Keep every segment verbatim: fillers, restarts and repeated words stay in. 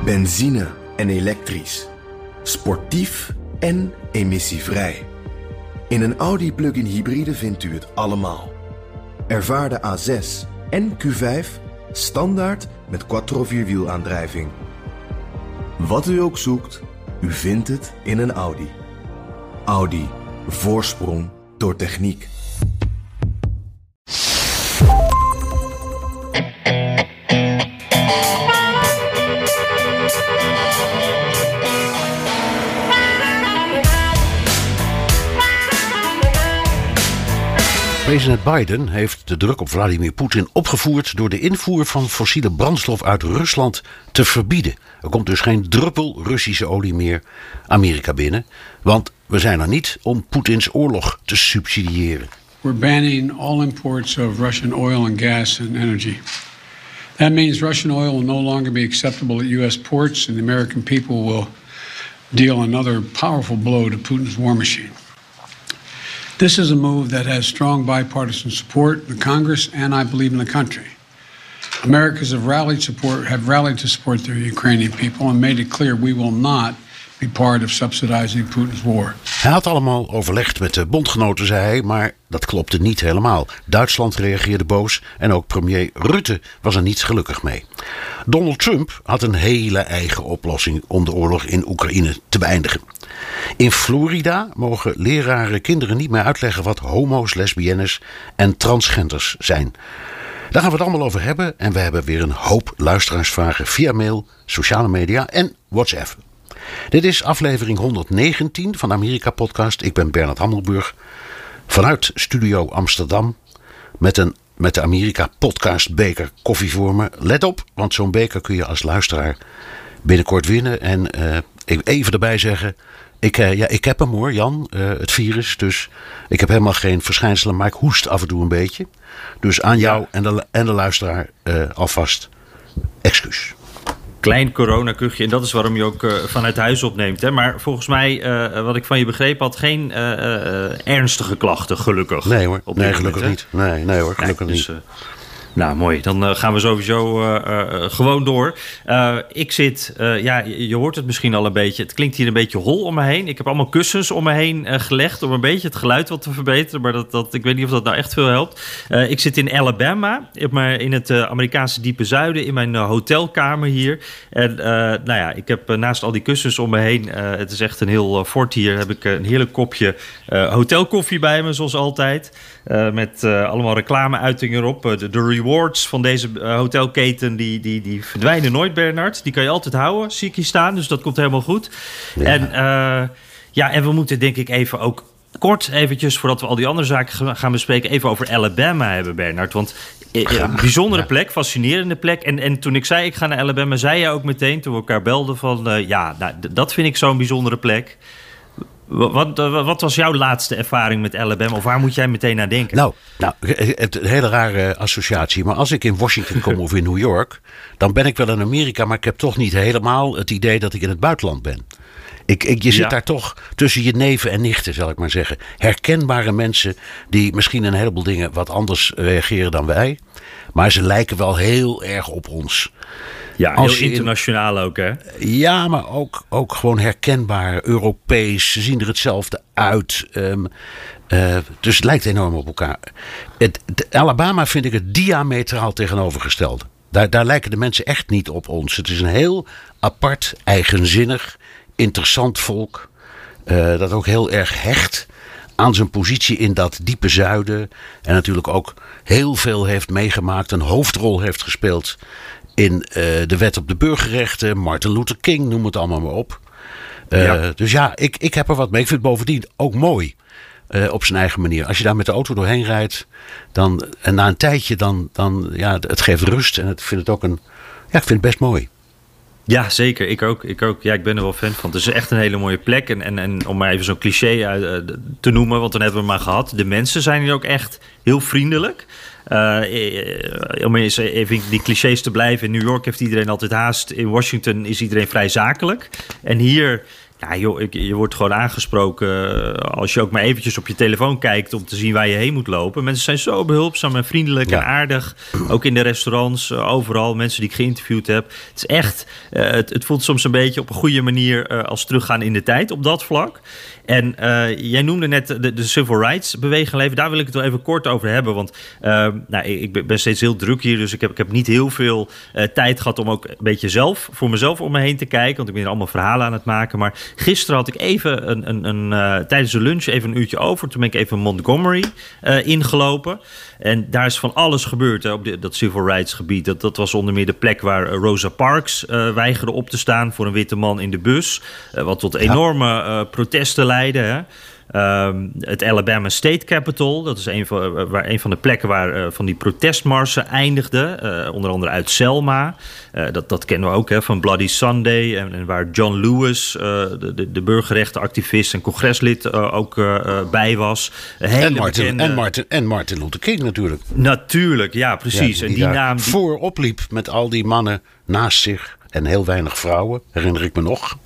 Benzine en elektrisch. Sportief en emissievrij. In een Audi plug-in hybride vindt u het allemaal. Ervaar de A zes en Q vijf standaard met quattro vierwielaandrijving. Wat u ook zoekt, u vindt het in een Audi. Audi. Voorsprong door techniek. President Biden heeft de druk op Vladimir Poetin opgevoerd door de invoer van fossiele brandstof uit Rusland te verbieden. Er komt dus geen druppel Russische olie meer Amerika binnen, want we zijn er niet om Poetins oorlog te subsidiëren. We're banning all imports of Russian oil and gas and energy. That means Russian oil will no longer be acceptable at U S ports and the American people will deal another powerful blow to Putin's war machine. This is a move that has strong bipartisan support in the Congress and I believe in the country. Americans have rallied support have rallied to support their Ukrainian people and made it clear we will not be part of subsidizing Putin's war. Hij had allemaal overlegd met de bondgenoten, zei hij, maar dat klopte niet helemaal. Duitsland reageerde boos en ook premier Rutte was er niet gelukkig mee. Donald Trump had een hele eigen oplossing om de oorlog in Oekraïne te beëindigen. In Florida mogen leraren kinderen niet meer uitleggen wat homo's, lesbiennes en transgenders zijn. Daar gaan we het allemaal over hebben en we hebben weer een hoop luisteraarsvragen via mail, sociale media en WhatsApp. Dit is aflevering honderdnegentien van de Amerika-podcast. Ik ben Bernard Hammelburg vanuit Studio Amsterdam met, een, met de Amerika-podcast beker koffie voor me. Let op, want zo'n beker kun je als luisteraar binnenkort winnen. En uh, even erbij zeggen, ik, uh, ja, ik heb hem hoor, Jan, uh, het virus. Dus ik heb helemaal geen verschijnselen, maar ik hoest af en toe een beetje. Dus aan jou en de, en de luisteraar uh, alvast excuus. Klein coronakuchje. En dat is waarom je ook uh, vanuit huis opneemt. Hè? Maar volgens mij, uh, wat ik van je begrepen had, geen uh, uh, ernstige klachten, gelukkig. Nee hoor, nee, gelukkig moment, niet. Nee, nee hoor, gelukkig Kijk, dus, niet. Uh, nou, mooi. Dan uh, gaan we sowieso uh, uh, gewoon door. Uh, ik zit, uh, ja, je, je hoort het misschien al een beetje. Het klinkt hier een beetje hol om me heen. Ik heb allemaal kussens om me heen uh, gelegd om een beetje het geluid wat te verbeteren. Maar dat, dat, ik weet niet of dat nou echt veel helpt. Uh, ik zit in Alabama, in het uh, Amerikaanse diepe zuiden, in mijn uh, hotelkamer hier. En uh, nou ja, ik heb uh, naast al die kussens om me heen, uh, het is echt een heel uh, fort hier, heb ik uh, een heerlijk kopje uh, hotelkoffie bij me, zoals altijd. Uh, met uh, allemaal reclameuitingen erop. Uh, de, de rewards van deze uh, hotelketen, die, die, die verdwijnen nooit, Bernard. Die kan je altijd houden, zie ik hier staan. Dus dat komt helemaal goed. Ja. En, uh, ja, en we moeten denk ik even ook kort eventjes, voordat we al die andere zaken gaan bespreken, even over Alabama hebben, Bernard. Want uh, een bijzondere ja. plek, fascinerende plek. En, en toen ik zei, ik ga naar Alabama, zei je ook meteen, toen we elkaar belden, van uh, ja, nou, d- dat vind ik zo'n bijzondere plek. Wat, wat was jouw laatste ervaring met Alabama? Of waar moet jij meteen naar denken? Nou, nou het, een hele rare associatie. Maar als ik in Washington kom of in New York, dan ben ik wel in Amerika, maar ik heb toch niet helemaal het idee dat ik in het buitenland ben. Ik, ik, je zit ja. daar toch tussen je neven en nichten, zal ik maar zeggen. Herkenbare mensen die misschien een heleboel dingen wat anders reageren dan wij. Maar ze lijken wel heel erg op ons. Ja, als heel internationaal in, ook, hè? Ja, maar ook, ook gewoon herkenbaar, Europees. Ze zien er hetzelfde uit. Um, uh, dus het lijkt enorm op elkaar. Het, het, Alabama vind ik het diametraal tegenovergestelde. Daar, daar lijken de mensen echt niet op ons. Het is een heel apart, eigenzinnig, interessant volk. Uh, dat ook heel erg hecht aan zijn positie in dat diepe zuiden. En natuurlijk ook heel veel heeft meegemaakt. Een hoofdrol heeft gespeeld in uh, de wet op de burgerrechten. Martin Luther King, noem het allemaal maar op. Uh, ja. Dus ja, ik, ik heb er wat mee. Ik vind het bovendien ook mooi. Uh, op zijn eigen manier. Als je daar met de auto doorheen rijdt. Dan, en na een tijdje dan, dan ja, het geeft rust. En ik vind het ook een. Ja, ik vind het best mooi. Ja, zeker. Ik ook. Ik ook. Ja, ik ben er wel fan van. Het is echt een hele mooie plek. En, en, en om maar even zo'n cliché uit, uh, te noemen, want dan hebben we maar gehad. De mensen zijn hier ook echt heel vriendelijk. Uh, om eens even die clichés te blijven. In New York heeft iedereen altijd haast. In Washington is iedereen vrij zakelijk. En hier Ja, joh, je, je wordt gewoon aangesproken als je ook maar eventjes op je telefoon kijkt om te zien waar je heen moet lopen. Mensen zijn zo behulpzaam en vriendelijk ja. en aardig. Ook in de restaurants, overal. Mensen die ik geïnterviewd heb. Het is echt, uh, het, het voelt soms een beetje op een goede manier uh, als teruggaan in de tijd op dat vlak. En uh, jij noemde net de, de civil rights beweging leven. Daar wil ik het wel even kort over hebben. Want uh, nou, ik ben steeds heel druk hier. Dus ik heb, ik heb niet heel veel uh, tijd gehad om ook een beetje zelf voor mezelf om me heen te kijken. Want ik ben hier allemaal verhalen aan het maken. Maar gisteren had ik even een, een, een, uh, tijdens de lunch even een uurtje over. Toen ben ik even Montgomery uh, ingelopen. En daar is van alles gebeurd hè, op de, dat civil rights gebied. Dat, dat was onder meer de plek waar uh, Rosa Parks uh, weigerde op te staan voor een witte man in de bus. Uh, wat tot enorme uh, protesten leidde. Hè. Um, het Alabama State Capitol, dat is een van, uh, waar, een van de plekken waar uh, van die protestmarsen eindigden. Uh, onder andere uit Selma. Uh, dat, dat kennen we ook hè, van Bloody Sunday. En, en waar John Lewis, uh, de, de, de burgerrechtenactivist en congreslid, uh, ook uh, uh, bij was. En Martin, bekende... en, Martin, en Martin Luther King natuurlijk. Natuurlijk, ja, precies. Ja, die en die naam die... voorop liep met al die mannen naast zich. En heel weinig vrouwen, herinner ik me nog.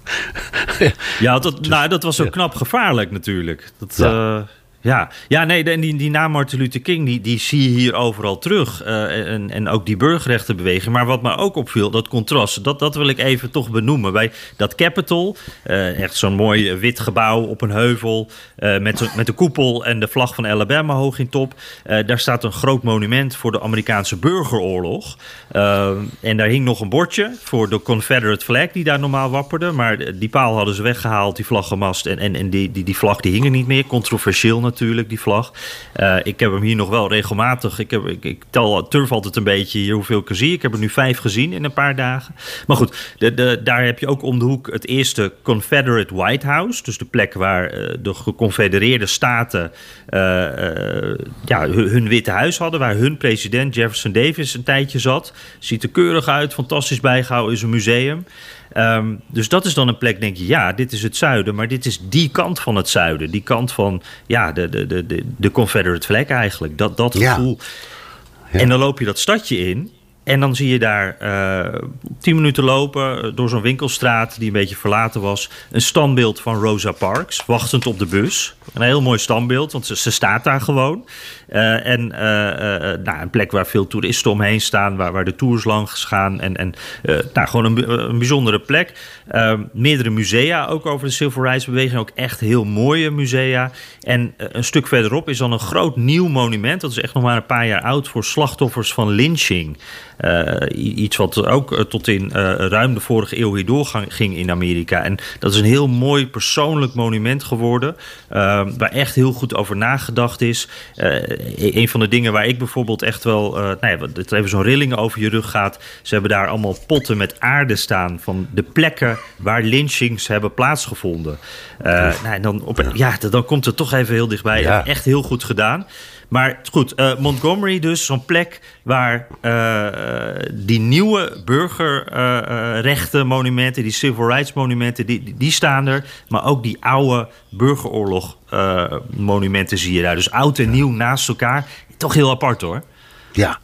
Ja, dat, nou, dat was ook ja. knap gevaarlijk natuurlijk. Dat, ja. Uh, ja. ja, nee, en die, die naam Martin Luther King, die, die zie je hier overal terug. Uh, en, en ook die burgerrechtenbeweging. Maar wat me ook opviel, dat contrast, dat, dat wil ik even toch benoemen. Bij dat Capitol, uh, echt zo'n mooi wit gebouw op een heuvel, uh, met, met de koepel en de vlag van Alabama hoog in top. Uh, daar staat een groot monument voor de Amerikaanse burgeroorlog. Uh, en daar hing nog een bordje voor de Confederate flag die daar normaal wapperde. Maar die paal hadden ze weggehaald, die vlaggenmast. En, en, en die, die, die vlag die hing er niet meer. Controversieel natuurlijk, die vlag. Uh, ik heb hem hier nog wel regelmatig. Ik, heb, ik, ik tel, turf altijd een beetje hier hoeveel ik er zie. Ik heb er nu vijf gezien in een paar dagen. Maar goed, de, de, daar heb je ook om de hoek het eerste Confederate White House. Dus de plek waar uh, de geconfedereerde staten uh, uh, ja, hun, hun witte huis hadden. Waar hun president Jefferson Davis een tijdje zat. Ziet er keurig uit, fantastisch bijgehouden, is een museum. Um, dus dat is dan een plek, denk je, ja, dit is het zuiden, maar dit is die kant van het zuiden. Die kant van, ja, de, de, de, de, de Confederate flag eigenlijk. Dat, dat gevoel. Ja. Ja. En dan loop je dat stadje in en dan zie je daar uh, tien minuten lopen door zo'n winkelstraat die een beetje verlaten was. Een standbeeld van Rosa Parks, wachtend op de bus. Een heel mooi standbeeld, want ze, ze staat daar gewoon. Uh, en uh, uh, nou, een plek waar veel toeristen omheen staan, waar, waar de tours langs gaan. En, en uh, nou, gewoon een, een bijzondere plek. Uh, meerdere musea ook over de Civil Rights beweging. Ook echt heel mooie musea. En uh, een stuk verderop is dan een groot nieuw monument. Dat is echt nog maar een paar jaar oud voor slachtoffers van lynching. Uh, iets wat ook uh, tot in uh, ruim de vorige eeuw hier doorging in Amerika. En dat is een heel mooi persoonlijk monument geworden. Uh, waar echt heel goed over nagedacht is. Uh, een van de dingen waar ik bijvoorbeeld echt wel, uh, nou ja, dat er even zo'n rilling over je rug gaat. Ze hebben daar allemaal potten met aarde staan van de plekken waar lynchings hebben plaatsgevonden. Uh, nou, en dan, op, ja, dan komt het toch even heel dichtbij. Ja. Echt heel goed gedaan. Maar goed, uh, Montgomery dus, zo'n plek waar uh, die nieuwe burgerrechtenmonumenten, uh, die civil rights monumenten, die, die staan er. Maar ook die oude burgeroorlog uh, monumenten zie je daar. Dus oud en nieuw naast elkaar. Toch heel apart hoor. Ja.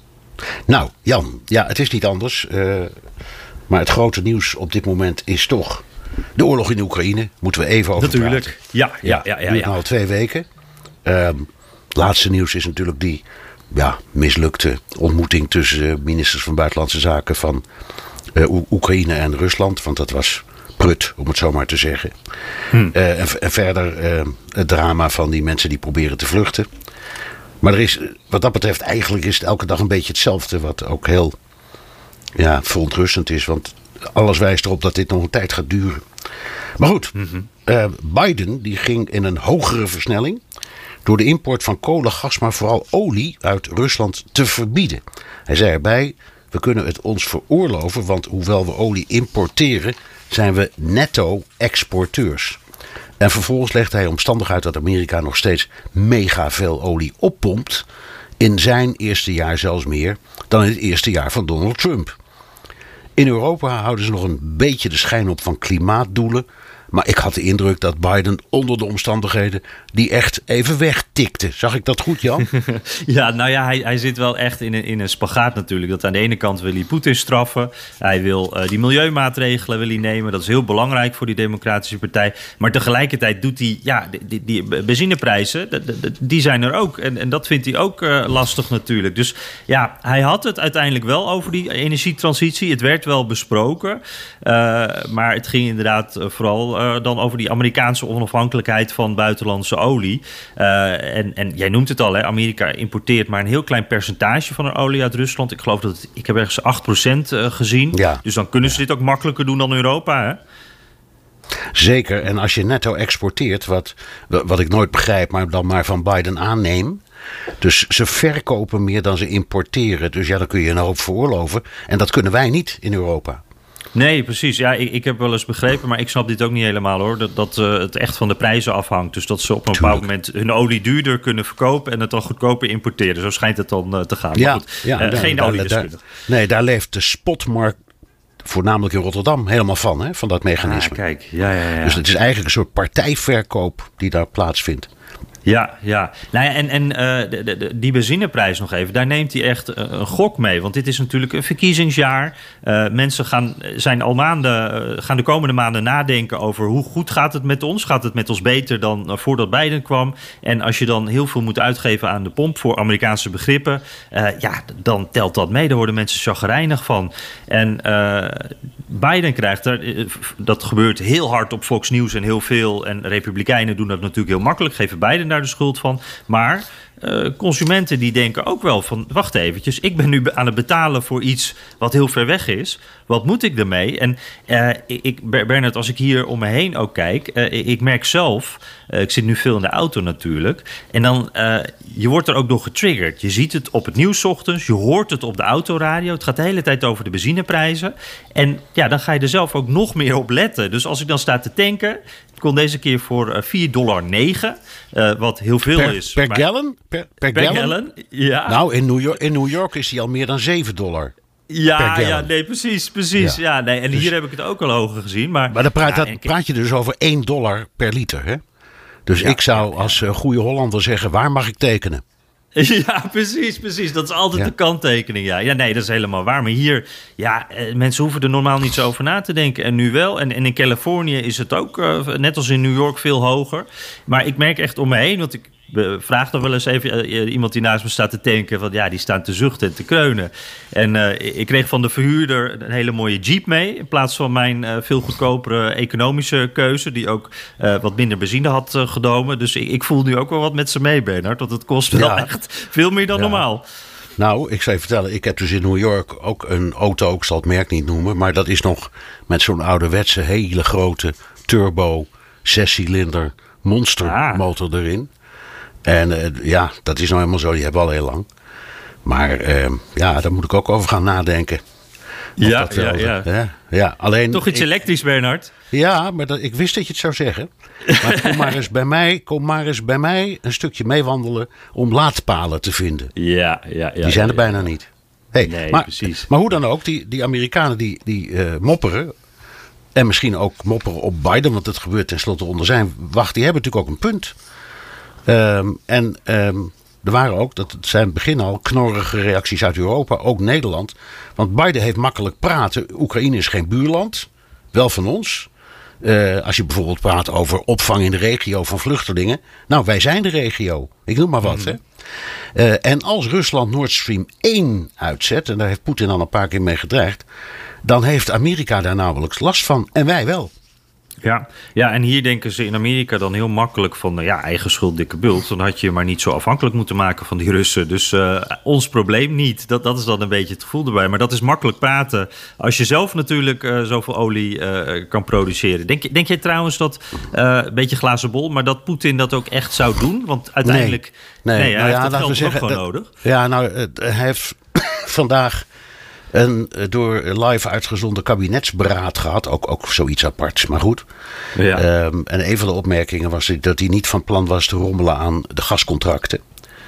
Nou, Jan, ja, het is niet anders. Uh, maar het grote nieuws op dit moment is toch de oorlog in de Oekraïne. Moeten we even over Natuurlijk. praten. Ja, ja, ja. ja, ja, duurt ja. al twee weken. Uh, laatste nieuws is natuurlijk die ja, mislukte ontmoeting tussen ministers van Buitenlandse Zaken van uh, o- Oekraïne en Rusland. Want dat was prut, om het zo maar te zeggen. Hmm. Uh, en, en verder uh, het drama van die mensen die proberen te vluchten. Maar er is, wat dat betreft, eigenlijk is het elke dag een beetje hetzelfde. Wat ook heel ja, verontrustend is. Want alles wijst erop dat dit nog een tijd gaat duren. Maar goed, mm-hmm. uh, Biden die ging in een hogere versnelling door de import van kolen, gas, maar vooral olie uit Rusland te verbieden. Hij zei erbij, we kunnen het ons veroorloven, want hoewel we olie importeren, zijn we netto-exporteurs. En vervolgens legde hij omstandig uit dat Amerika nog steeds mega veel olie oppompt. In zijn eerste jaar zelfs meer dan in het eerste jaar van Donald Trump. In Europa houden ze nog een beetje de schijn op van klimaatdoelen. Maar ik had de indruk dat Biden onder de omstandigheden die echt even wegtikte. Zag ik dat goed, Jan? Ja, nou ja, hij, hij zit wel echt in een, in een spagaat natuurlijk. Dat aan de ene kant wil hij Poetin straffen. Hij wil uh, die milieumaatregelen wil hij nemen. Dat is heel belangrijk voor die Democratische Partij. Maar tegelijkertijd doet hij, ja, die, die, die benzineprijzen, die, die zijn er ook. En, en dat vindt hij ook uh, lastig natuurlijk. Dus ja, hij had het uiteindelijk wel over die energietransitie. Het werd wel besproken. Uh, maar het ging inderdaad vooral uh, dan over die Amerikaanse onafhankelijkheid van buitenlandse olie. Uh, en, en jij noemt het al, hè, Amerika importeert maar een heel klein percentage van hun olie uit Rusland. Ik geloof dat het, ik heb ergens acht procent uh, gezien. Ja. Dus dan kunnen ze dit ook makkelijker doen dan Europa, hè? Zeker. En als je netto exporteert, wat, wat ik nooit begrijp, maar dan maar van Biden aanneem. Dus ze verkopen meer dan ze importeren. Dus ja, dan kun je een hoop veroorloven. En dat kunnen wij niet in Europa. Nee, precies. Ja, ik, ik heb wel eens begrepen, maar ik snap dit ook niet helemaal hoor. Dat, dat uh, het echt van de prijzen afhangt. Dus dat ze op een bepaald moment hun olie duurder kunnen verkopen en het dan goedkoper importeren. Zo schijnt het dan uh, te gaan. Ja, maar goed, ja, uh, daar, geen daar, oliedeskundige. Nee, daar leeft de spotmarkt, voornamelijk in Rotterdam, helemaal van, hè, van dat mechanisme. Ah, kijk, ja, ja, ja. Dus het is eigenlijk een soort partijverkoop die daar plaatsvindt. Ja, ja. Nou ja, en, en uh, de, de, die benzineprijs nog even, daar neemt hij echt uh, een gok mee. Want dit is natuurlijk een verkiezingsjaar. Uh, mensen gaan, zijn al maanden, uh, gaan de komende maanden nadenken over hoe goed gaat het met ons? Gaat het met ons beter dan uh, voordat Biden kwam? En als je dan heel veel moet uitgeven aan de pomp voor Amerikaanse begrippen, uh, ja, dan telt dat mee. Daar worden mensen chagrijnig van. En uh, Biden krijgt er, uh, dat gebeurt heel hard op Fox News en heel veel. En Republikeinen doen dat natuurlijk heel makkelijk, geven Biden daar de schuld van. Maar uh, consumenten die denken ook wel van, wacht eventjes, ik ben nu aan het betalen voor iets wat heel ver weg is. Wat moet ik ermee? En uh, ik, Bernard, als ik hier om me heen ook kijk, uh, ik merk zelf, uh, ik zit nu veel in de auto natuurlijk, en dan, uh, je wordt er ook door getriggerd. Je ziet het op het nieuws 's ochtends, je hoort het op de autoradio, het gaat de hele tijd over de benzineprijzen. En ja, dan ga je er zelf ook nog meer op letten. Dus als ik dan sta te tanken, ik kon deze keer voor uh, vier komma negen dollar, uh, wat heel veel per, is. Per maar, gallon? Per, per, per gallon? gallon? Ja. Nou, in New York, in New York is die al meer dan zeven dollar. Ja, ja, nee, precies, precies. Ja. Ja, nee, en dus, hier heb ik het ook al hoger gezien. Maar, maar dan praat, ja, dat, praat je dus over één dollar per liter, hè? Dus ja, ik zou ja, ja. als uh, goede Hollander zeggen, waar mag ik tekenen? Ja, precies, precies. Dat is altijd ja. de kanttekening. Ja. ja, nee, dat is helemaal waar. Maar hier, ja, mensen hoeven er normaal niet zo over na te denken. En nu wel. En, en in Californië is het ook, uh, net als in New York, veel hoger. Maar ik merk echt om me heen, want ik vraag dan wel eens even uh, iemand die naast me staat te tanken, van ja, die staan te zuchten en te kreunen. En uh, ik kreeg van de verhuurder een hele mooie Jeep mee, in plaats van mijn uh, veel goedkopere economische keuze, die ook uh, wat minder benzine had uh, genomen. Dus ik, ik voel nu ook wel wat met ze mee, Bernard, want het kost wel ja. echt veel meer dan ja. normaal. Nou, ik zou je vertellen, ik heb dus in New York ook een auto, ik zal het merk niet noemen, maar dat is nog met zo'n ouderwetse, hele grote turbo, zescilinder monstermotor ah. erin. En uh, ja, dat is nou helemaal zo, die hebben we al heel lang. Maar uh, ja, daar moet ik ook over gaan nadenken. Ja, dat wel, ja, ja. ja, ja. Alleen, toch iets ik, elektrisch, Bernard? Ja, maar dat, ik wist dat je het zou zeggen. Maar kom maar eens bij mij, kom maar eens bij mij een stukje meewandelen om laadpalen te vinden. Ja, ja, ja. Die zijn er ja, ja. bijna niet. Hey, nee, maar, precies. Maar hoe dan ook, die, die Amerikanen die, die uh, mopperen, en misschien ook mopperen op Biden, want het gebeurt tenslotte onder zijn wacht, die hebben natuurlijk ook een punt. Um, en um, er waren ook, dat zijn begin al, knorrige reacties uit Europa, ook Nederland. Want Biden heeft makkelijk praten. Oekraïne is geen buurland, wel van ons. Uh, als je bijvoorbeeld praat over opvang in de regio van vluchtelingen. Nou, wij zijn de regio. Ik noem maar wat. Mm. Hè. Uh, en als Rusland Nord Stream één uitzet, en daar heeft Poetin al een paar keer mee gedreigd, dan heeft Amerika daar nauwelijks last van. En wij wel. Ja, ja, en hier denken ze in Amerika dan heel makkelijk van, ja, eigen schuld, dikke bult. Dan had je je maar niet zo afhankelijk moeten maken van die Russen. Dus uh, ons probleem niet. Dat, dat is dan een beetje het gevoel erbij. Maar dat is makkelijk praten als je zelf natuurlijk uh, zoveel olie uh, kan produceren. Denk, denk jij trouwens dat, uh, een beetje glazen bol, maar dat Poetin dat ook echt zou doen? Want uiteindelijk, nee, nee, nee hij nou heeft ja, dat geld zeggen, ook gewoon dat, nodig. Ja, nou, uh, hij heeft vandaag een door live uitgezonden kabinetsberaad gehad. Ook, ook zoiets aparts, maar goed. Ja. Um, en een van de opmerkingen was dat hij niet van plan was te rommelen aan de gascontracten.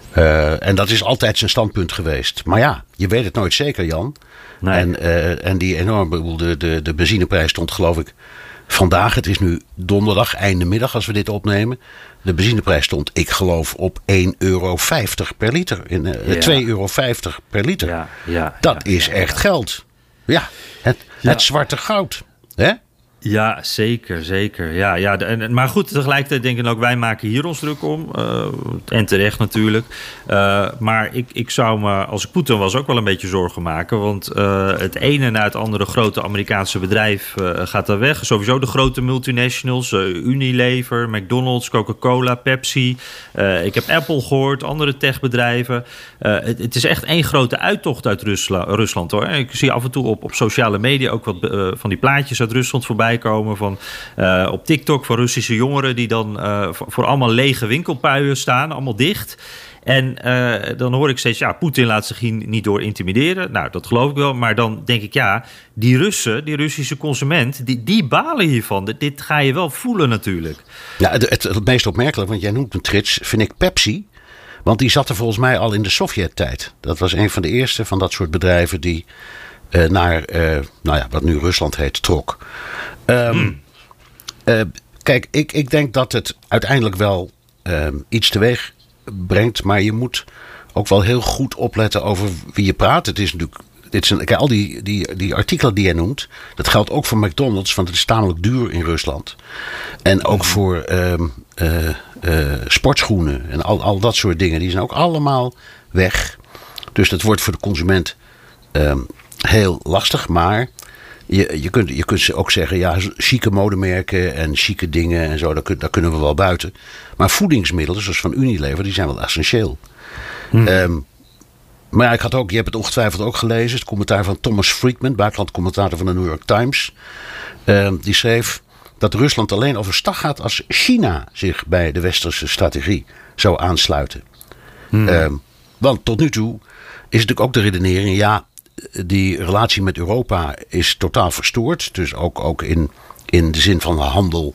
Uh, en dat is altijd zijn standpunt geweest. Maar ja, je weet het nooit zeker, Jan. Nee. En, uh, en die enorme, de, de, de benzineprijs stond geloof ik vandaag, het is nu donderdag, einde middag als we dit opnemen. De benzineprijs stond, ik geloof, op één euro vijftig per liter. In, uh, ja. twee euro vijftig per liter. Ja, ja, dat ja, is ja, echt ja. geld. Ja, het, ja. het zwarte goud. Hè? Ja, zeker, zeker. Ja, ja, en, maar goed, tegelijkertijd denk ik ook, wij maken hier ons druk om. Uh, en terecht natuurlijk. Uh, maar ik, ik zou me, als ik Poetin was, ook wel een beetje zorgen maken. Want uh, het ene na het andere grote Amerikaanse bedrijf uh, gaat daar weg. Sowieso de grote multinationals. Uh, Unilever, McDonald's, Coca-Cola, Pepsi. Uh, ik heb Apple gehoord, andere techbedrijven. Uh, het, het is echt één grote uittocht uit Rusland, Rusland hoor. Ik zie af en toe op, op sociale media ook wat uh, van die plaatjes uit Rusland voorbij komen van uh, op TikTok van Russische jongeren die dan uh, voor, voor allemaal lege winkelpuien staan, allemaal dicht. En uh, dan hoor ik steeds, ja, Poetin laat zich hier niet door intimideren. Nou, dat geloof ik wel. Maar dan denk ik, ja, die Russen, die Russische consument, die, die balen hiervan. Dit, dit ga je wel voelen natuurlijk. Ja, het, het, het meest opmerkelijk, want jij noemt een trits, vind ik Pepsi. Want die zat er volgens mij al in de Sovjet-tijd. Dat was een van de eerste van dat soort bedrijven die uh, naar, uh, nou ja, wat nu Rusland heet, trok. Um, hmm. uh, kijk, ik, ik denk dat het uiteindelijk wel um, iets teweeg brengt, maar je moet ook wel heel goed opletten over wie je praat. Het is natuurlijk, dit zijn, kijk, al die, die, die artikelen die jij noemt, dat geldt ook voor McDonald's, want het is tamelijk duur in Rusland. En ook hmm. voor um, uh, uh, sportschoenen en al, al dat soort dingen, die zijn ook allemaal weg. Dus dat wordt voor de consument um, heel lastig, maar Je, je, kunt, je kunt ook zeggen, ja, chique modemerken en chique dingen en zo, daar, kun, daar kunnen we wel buiten. Maar voedingsmiddelen, zoals van Unilever, die zijn wel essentieel. Hmm. Um, maar ja, ik had ook, je hebt het ongetwijfeld ook gelezen, het commentaar van Thomas Friedman, buitenlandcommentator van de New York Times. Um, die schreef dat Rusland alleen overstag gaat als China zich bij de westerse strategie zou aansluiten. Hmm. Um, want tot nu toe is natuurlijk ook de redenering, ja, die relatie met Europa is totaal verstoord. Dus ook, ook in, in de zin van handel.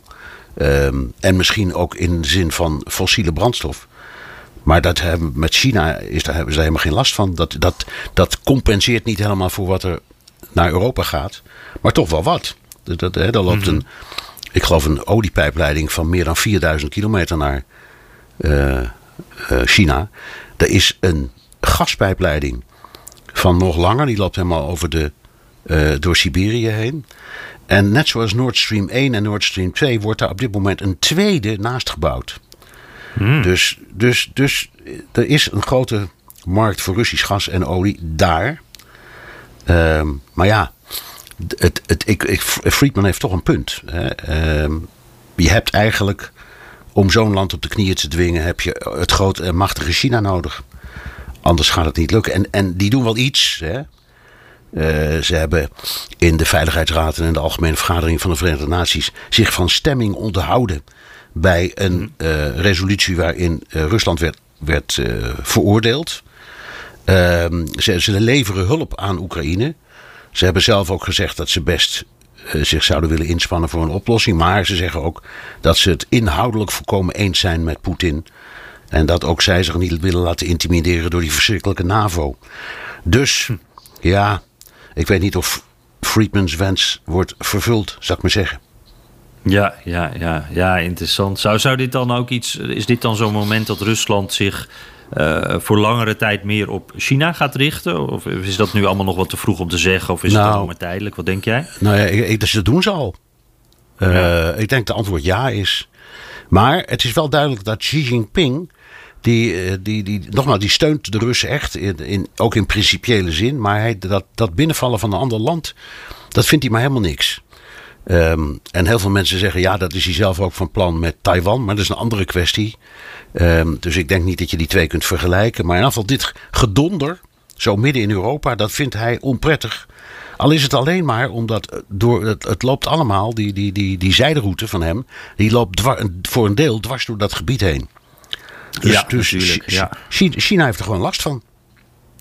Um, en misschien ook in de zin van fossiele brandstof. Maar dat hebben, met China is, daar hebben ze helemaal geen last van. Dat, dat, dat compenseert niet helemaal voor wat er naar Europa gaat. Maar toch wel wat. Dat, dat, hè, daar loopt een, ik geloof een oliepijpleiding van meer dan vierduizend kilometer naar uh, uh, China. Er is een gaspijpleiding van nog langer. Die loopt helemaal over de, uh, door Siberië heen. En net zoals Nord Stream één en Nord Stream twee wordt daar op dit moment een tweede naast gebouwd. Hmm. Dus, dus, dus er is een grote markt voor Russisch gas en olie daar. Um, maar ja, het, het, ik, ik, Friedman heeft toch een punt. Hè. Um, je hebt eigenlijk, om zo'n land op de knieën te dwingen, heb je het grote en machtige China nodig. Anders gaat het niet lukken. En, en die doen wel iets. Hè. Uh, ze hebben in de Veiligheidsraad en in de Algemene Vergadering van de Verenigde Naties zich van stemming onthouden bij een uh, resolutie waarin uh, Rusland werd, werd uh, veroordeeld. Uh, ze, ze leveren hulp aan Oekraïne. Ze hebben zelf ook gezegd dat ze best uh, zich zouden willen inspannen voor een oplossing. Maar ze zeggen ook dat ze het inhoudelijk volkomen eens zijn met Poetin. En dat ook zij zich niet willen laten intimideren door die verschrikkelijke NAVO. Dus, ja, ik weet niet of Friedmans wens wordt vervuld, zou ik maar zeggen. Ja, ja, ja, ja, interessant. Zou, zou dit dan ook iets, is dit dan zo'n moment dat Rusland zich uh, voor langere tijd meer op China gaat richten? Of is dat nu allemaal nog wat te vroeg om te zeggen? Of is nou, het allemaal maar tijdelijk? Wat denk jij? Nou ja, ik, ik, dus dat doen ze al. Uh, ja. Ik denk dat het antwoord ja is. Maar het is wel duidelijk dat Xi Jinping, die, die, die, nogmaals, die steunt de Russen echt, in, in, ook in principiële zin. Maar hij, dat, dat binnenvallen van een ander land, dat vindt hij maar helemaal niks. Um, en heel veel mensen zeggen, ja, dat is hij zelf ook van plan met Taiwan. Maar dat is een andere kwestie. Um, dus ik denk niet dat je die twee kunt vergelijken. Maar in ieder geval dit gedonder, zo midden in Europa, dat vindt hij onprettig. Al is het alleen maar omdat door het, het loopt allemaal, die, die, die, die zijderoute van hem, die loopt dwar, voor een deel dwars door dat gebied heen. Dus, ja, dus natuurlijk. Ja. China heeft er gewoon last van.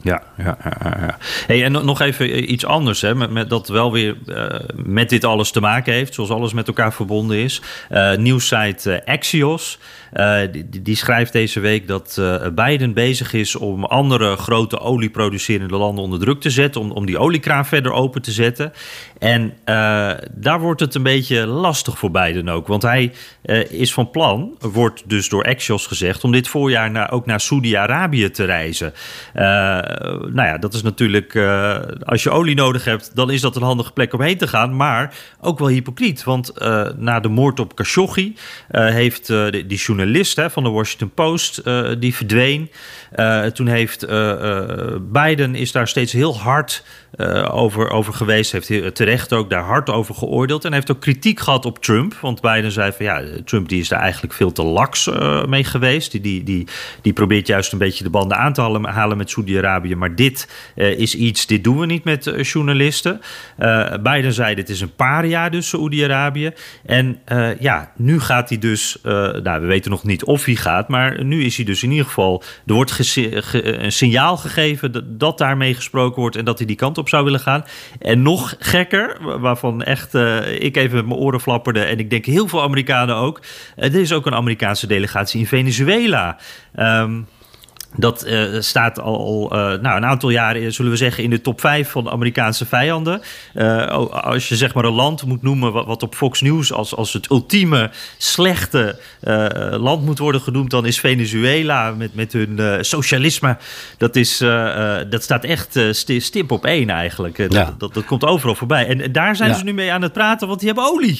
Ja, ja, ja, ja. Hey, en nog even iets anders, hè, met, met dat wel weer uh, met dit alles te maken heeft, zoals alles met elkaar verbonden is. Uh, nieuwssite uh, Axios, uh, die, die schrijft deze week dat uh, Biden bezig is om andere grote olieproducerende landen onder druk te zetten, om, om die oliekraan verder open te zetten. En uh, daar wordt het een beetje lastig voor Biden ook, want hij uh, is van plan, wordt dus door Axios gezegd, om dit voorjaar naar, ook naar Saudi-Arabië te reizen. Uh, nou ja, dat is natuurlijk, uh, als je olie nodig hebt, dan is dat een handige plek om heen te gaan, maar ook wel hypocriet, want uh, na de moord op Khashoggi uh, heeft uh, die, die journalist hè, van de Washington Post, uh, die verdween. Uh, toen heeft uh, uh, Biden is daar steeds heel hard uh, over, over geweest, heeft heel, terecht ook daar hard over geoordeeld en heeft ook kritiek gehad op Trump, want Biden zei van ja, Trump die is daar eigenlijk veel te laks uh, mee geweest. Die, die, die, die probeert juist een beetje de banden aan te halen, halen met Saudi-Arabië, maar dit uh, is iets, dit doen we niet met uh, journalisten. Uh, Biden zei, dit is een paria dus, Saudi-Arabië. En uh, ja, nu gaat hij dus, uh, nou, we weten nog niet of hij gaat, maar nu is hij dus in ieder geval, er wordt gese- ge- een signaal gegeven dat, dat daarmee gesproken wordt en dat hij die kant op zou willen gaan. En nog gekker, waarvan echt uh, ik even met mijn oren flapperde en ik denk heel veel Amerikanen ook, uh, er is ook een Amerikaanse delegatie in Venezuela. Um, Dat uh, staat al uh, nou, een aantal jaren, zullen we zeggen, in de top vijf van de Amerikaanse vijanden. Uh, als je zeg maar een land moet noemen wat, wat op Fox News als, als het ultieme slechte uh, land moet worden genoemd, dan is Venezuela met, met hun uh, socialisme. Dat, is, uh, uh, dat staat echt uh, stip op één eigenlijk. Ja. Dat, dat, dat komt overal voorbij. En, en daar zijn ja. ze nu mee aan het praten, want die hebben olie.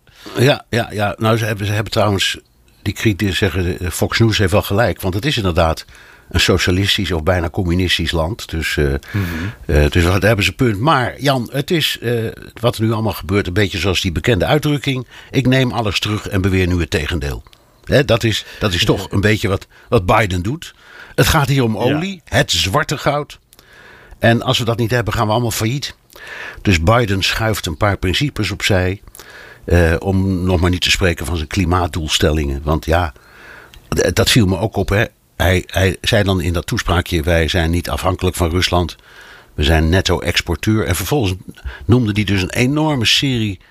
Ja, ja, ja. Nou, ze hebben, ze hebben trouwens, die critici zeggen, Fox News heeft wel gelijk, want het is inderdaad een socialistisch of bijna communistisch land. Dus, uh, mm-hmm. uh, dus dat hebben ze punt. Maar Jan, het is uh, wat er nu allemaal gebeurt, een beetje zoals die bekende uitdrukking: ik neem alles terug en beweer nu het tegendeel. Hè, dat is, dat is toch een beetje wat, wat Biden doet. Het gaat hier om olie, ja. het zwarte goud. En als we dat niet hebben, gaan we allemaal failliet. Dus Biden schuift een paar principes opzij. Uh, om nog maar niet te spreken van zijn klimaatdoelstellingen. Want ja, d- dat viel me ook op, hè. Hij, hij zei dan in dat toespraakje: wij zijn niet afhankelijk van Rusland. We zijn netto-exporteur. En vervolgens noemde hij dus een enorme serie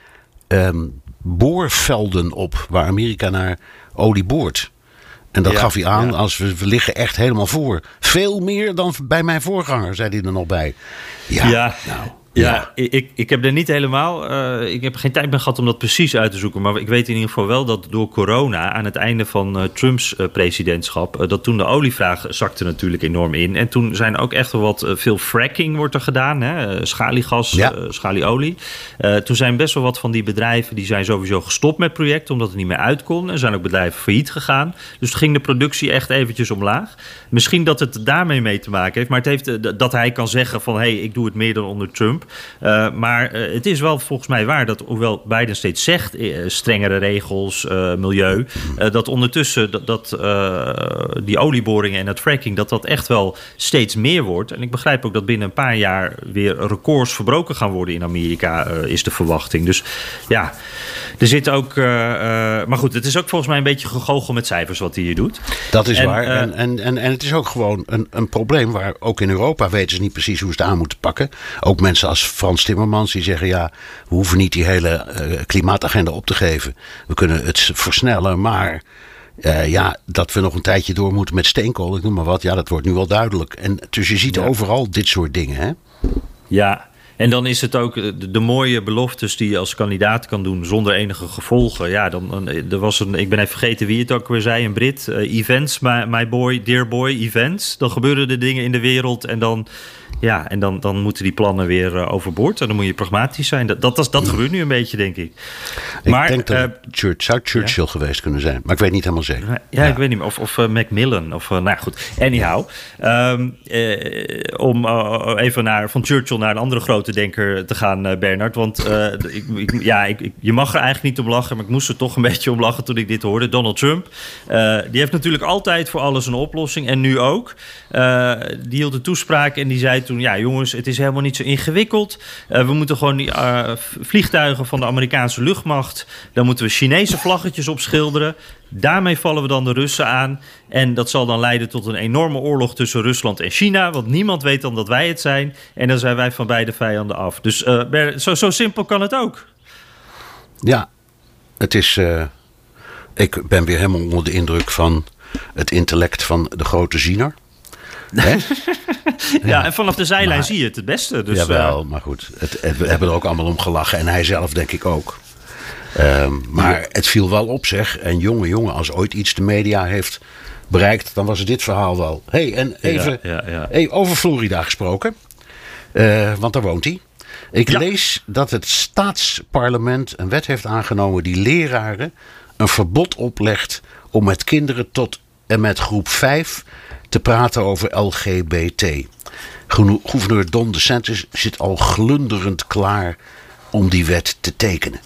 um, boorvelden op waar Amerika naar olie boort. En dat ja, gaf hij aan ja. als we, we liggen echt helemaal voor. Veel meer dan bij mijn voorganger, zei hij er nog bij. Ja, ja. nou... Ja, ja. Ik, ik heb er niet helemaal... Uh, ik heb geen tijd meer gehad om dat precies uit te zoeken. Maar ik weet in ieder geval wel dat door corona, aan het einde van uh, Trumps uh, presidentschap, uh, dat toen de olievraag zakte natuurlijk enorm in. En toen zijn ook echt wel wat uh, veel fracking wordt er gedaan. Hè? Uh, schaliegas, ja. uh, schalieolie. Uh, toen zijn best wel wat van die bedrijven, die zijn sowieso gestopt met projecten, omdat het niet meer uit kon. Er zijn ook bedrijven failliet gegaan. Dus toen ging de productie echt eventjes omlaag. Misschien dat het daarmee mee te maken heeft. Maar het heeft uh, dat hij kan zeggen van, hé, hey, ik doe het meer dan onder Trump. Uh, maar uh, het is wel volgens mij waar dat, hoewel Biden steeds zegt uh, strengere regels, uh, milieu, uh, dat ondertussen dat, dat uh, die olieboringen en het fracking, dat dat echt wel steeds meer wordt. En ik begrijp ook dat binnen een paar jaar weer records verbroken gaan worden in Amerika, uh, is de verwachting. Dus ja, er zit ook... Uh, uh, maar goed, het is ook volgens mij een beetje gegoochel met cijfers wat hij hier doet. Dat is en, waar. Uh, en, en, en, en het is ook gewoon een, een probleem waar ook in Europa weten ze niet precies hoe ze het aan moeten pakken. Ook mensen als Frans Timmermans die zeggen, ja, we hoeven niet die hele uh, klimaatagenda op te geven. We kunnen het versnellen, maar uh, ja, dat we nog een tijdje door moeten met steenkool, ik noem maar wat, ja, dat wordt nu wel duidelijk. En dus je ziet ja. overal dit soort dingen, hè? Ja. En dan is het ook de, de mooie beloftes die je als kandidaat kan doen zonder enige gevolgen. Ja, dan, dan er was een, ik ben even vergeten wie het ook weer zei, een Brit. Uh, events, my, my boy, dear boy, events. Dan gebeuren er dingen in de wereld en dan, ja, en dan, dan moeten die plannen weer uh, overboord. En dan moet je pragmatisch zijn. Dat, dat, dat, dat gebeurt nu een beetje, denk ik. Ik maar, denk dat uh, Church, zou Churchill ja? geweest kunnen zijn. Maar ik weet niet helemaal zeker. Ja, ja. ik weet niet meer. Of, of uh, Macmillan. Of, uh, nou goed, anyhow. Um, uh, om uh, even naar, van Churchill naar een andere grote denker te gaan, uh, Bernard. Want uh, ik, ik, ja, ik, ik, je mag er eigenlijk niet om lachen, maar ik moest er toch een beetje om lachen toen ik dit hoorde. Donald Trump, uh, die heeft natuurlijk altijd voor alles een oplossing. En nu ook. Uh, die hield een toespraak en die zei toen, ja jongens, het is helemaal niet zo ingewikkeld. Uh, we moeten gewoon die uh, vliegtuigen van de Amerikaanse luchtmacht, daar moeten we Chinese vlaggetjes op schilderen. Daarmee vallen we dan de Russen aan. En dat zal dan leiden tot een enorme oorlog tussen Rusland en China. Want niemand weet dan dat wij het zijn. En dan zijn wij van beide vijanden af. Dus uh, zo, zo simpel kan het ook. Ja, het is... Uh, ik ben weer helemaal onder de indruk van het intellect van de grote ziener. ja, ja, en vanaf de zijlijn maar, zie je het het beste. Dus, jawel, uh, maar goed. Het, het, we hebben er ook allemaal om gelachen. En hij zelf denk ik ook. Um, maar het viel wel op, zeg. En jongen, jongen, als ooit iets de media heeft bereikt, dan was het dit verhaal wel. Hé, hey, en even ja, ja, ja. Hey, over Florida gesproken. Uh, want daar woont hij. Ik ja. lees dat het staatsparlement een wet heeft aangenomen die leraren een verbod oplegt om met kinderen tot en met groep vijf te praten over L G B T. Gouverneur Ron DeSantis zit al glunderend klaar om die wet te tekenen.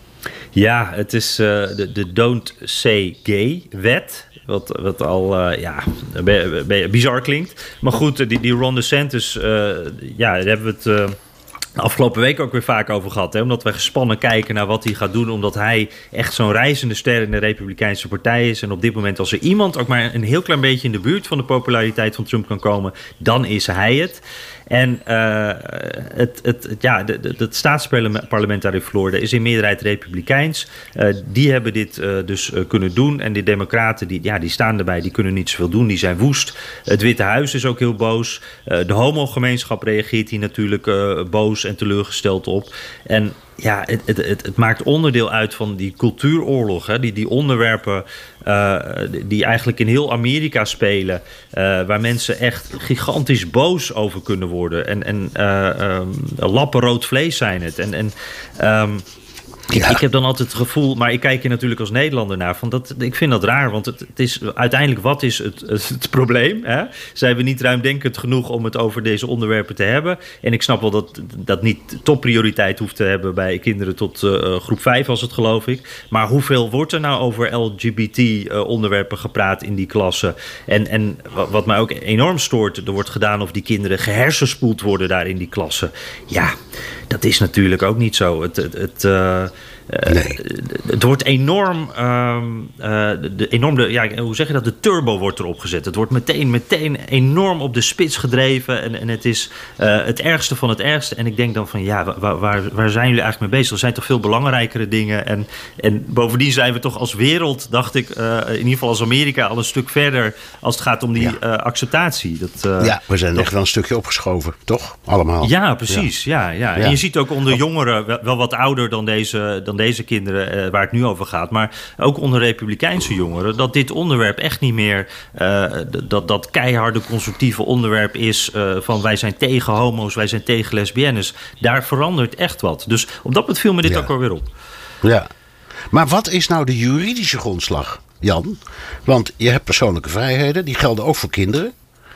Ja, het is uh, de, de Don't Say Gay-wet. Wat, wat al uh, ja, be, be, bizar klinkt. Maar goed, die, die Ron DeSantis, uh, ja, daar hebben we het uh, afgelopen week ook weer vaak over gehad. Hè? Omdat we gespannen kijken naar wat hij gaat doen. Omdat hij echt zo'n reizende ster in de Republikeinse partij is. En op dit moment, als er iemand ook maar een heel klein beetje in de buurt van de populariteit van Trump kan komen, dan is hij het. En uh, het, het, ja, de, de, het staatsparlement daar in Florida is in meerderheid republikeins. Uh, die hebben dit uh, dus uh, kunnen doen. En de democraten die, ja, die staan erbij, die kunnen niet zoveel doen. Die zijn woest. Het Witte Huis is ook heel boos. Uh, de homogemeenschap reageert hier natuurlijk uh, boos en teleurgesteld op. En ja, het, het, het, het maakt onderdeel uit van die cultuuroorlog. Hè? Die, die onderwerpen uh, die eigenlijk in heel Amerika spelen. Uh, waar mensen echt gigantisch boos over kunnen worden. En, en uh, um, lappen rood vlees zijn het. En... en um, Ik, ja. ik heb dan altijd het gevoel, maar ik kijk hier natuurlijk als Nederlander naar. Van dat, ik vind dat raar, want het, het is uiteindelijk, wat is het, het probleem? Hè? Zijn we niet ruimdenkend genoeg om het over deze onderwerpen te hebben? En ik snap wel dat dat niet topprioriteit hoeft te hebben bij kinderen tot uh, groep vijf, was het geloof ik. Maar hoeveel wordt er nou over L G B T-onderwerpen uh, gepraat in die klassen? En, en wat mij ook enorm stoort, er wordt gedaan of die kinderen gehersenspoeld worden daar in die klassen. Ja, dat is natuurlijk ook niet zo. Het... het, het uh, Uh, nee. Het wordt enorm, uh, uh, de, enorm de, ja, hoe zeg je dat? De turbo wordt erop gezet. Het wordt meteen, meteen enorm op de spits gedreven. En, en het is uh, het ergste van het ergste. En ik denk dan van, ja, waar, waar, waar zijn jullie eigenlijk mee bezig? Er zijn toch veel belangrijkere dingen. En, en bovendien zijn we toch als wereld, dacht ik, uh, in ieder geval als Amerika, al een stuk verder als het gaat om die ja. uh, acceptatie. Dat, uh, ja, we zijn toch echt wel een stukje opgeschoven, toch? Allemaal. Ja, precies. Ja. Ja, ja. En ja. je ziet ook onder jongeren, wel, wel wat ouder dan deze, dan deze kinderen uh, waar het nu over gaat, maar ook onder republikeinse jongeren, dat dit onderwerp echt niet meer uh, dat, dat keiharde constructieve onderwerp is uh, van wij zijn tegen homo's, wij zijn tegen lesbiennes. Daar verandert echt wat. Dus op dat punt viel me dit ja. ook alweer op. Ja. Maar wat is nou de juridische grondslag, Jan? Want je hebt persoonlijke vrijheden, die gelden ook voor kinderen.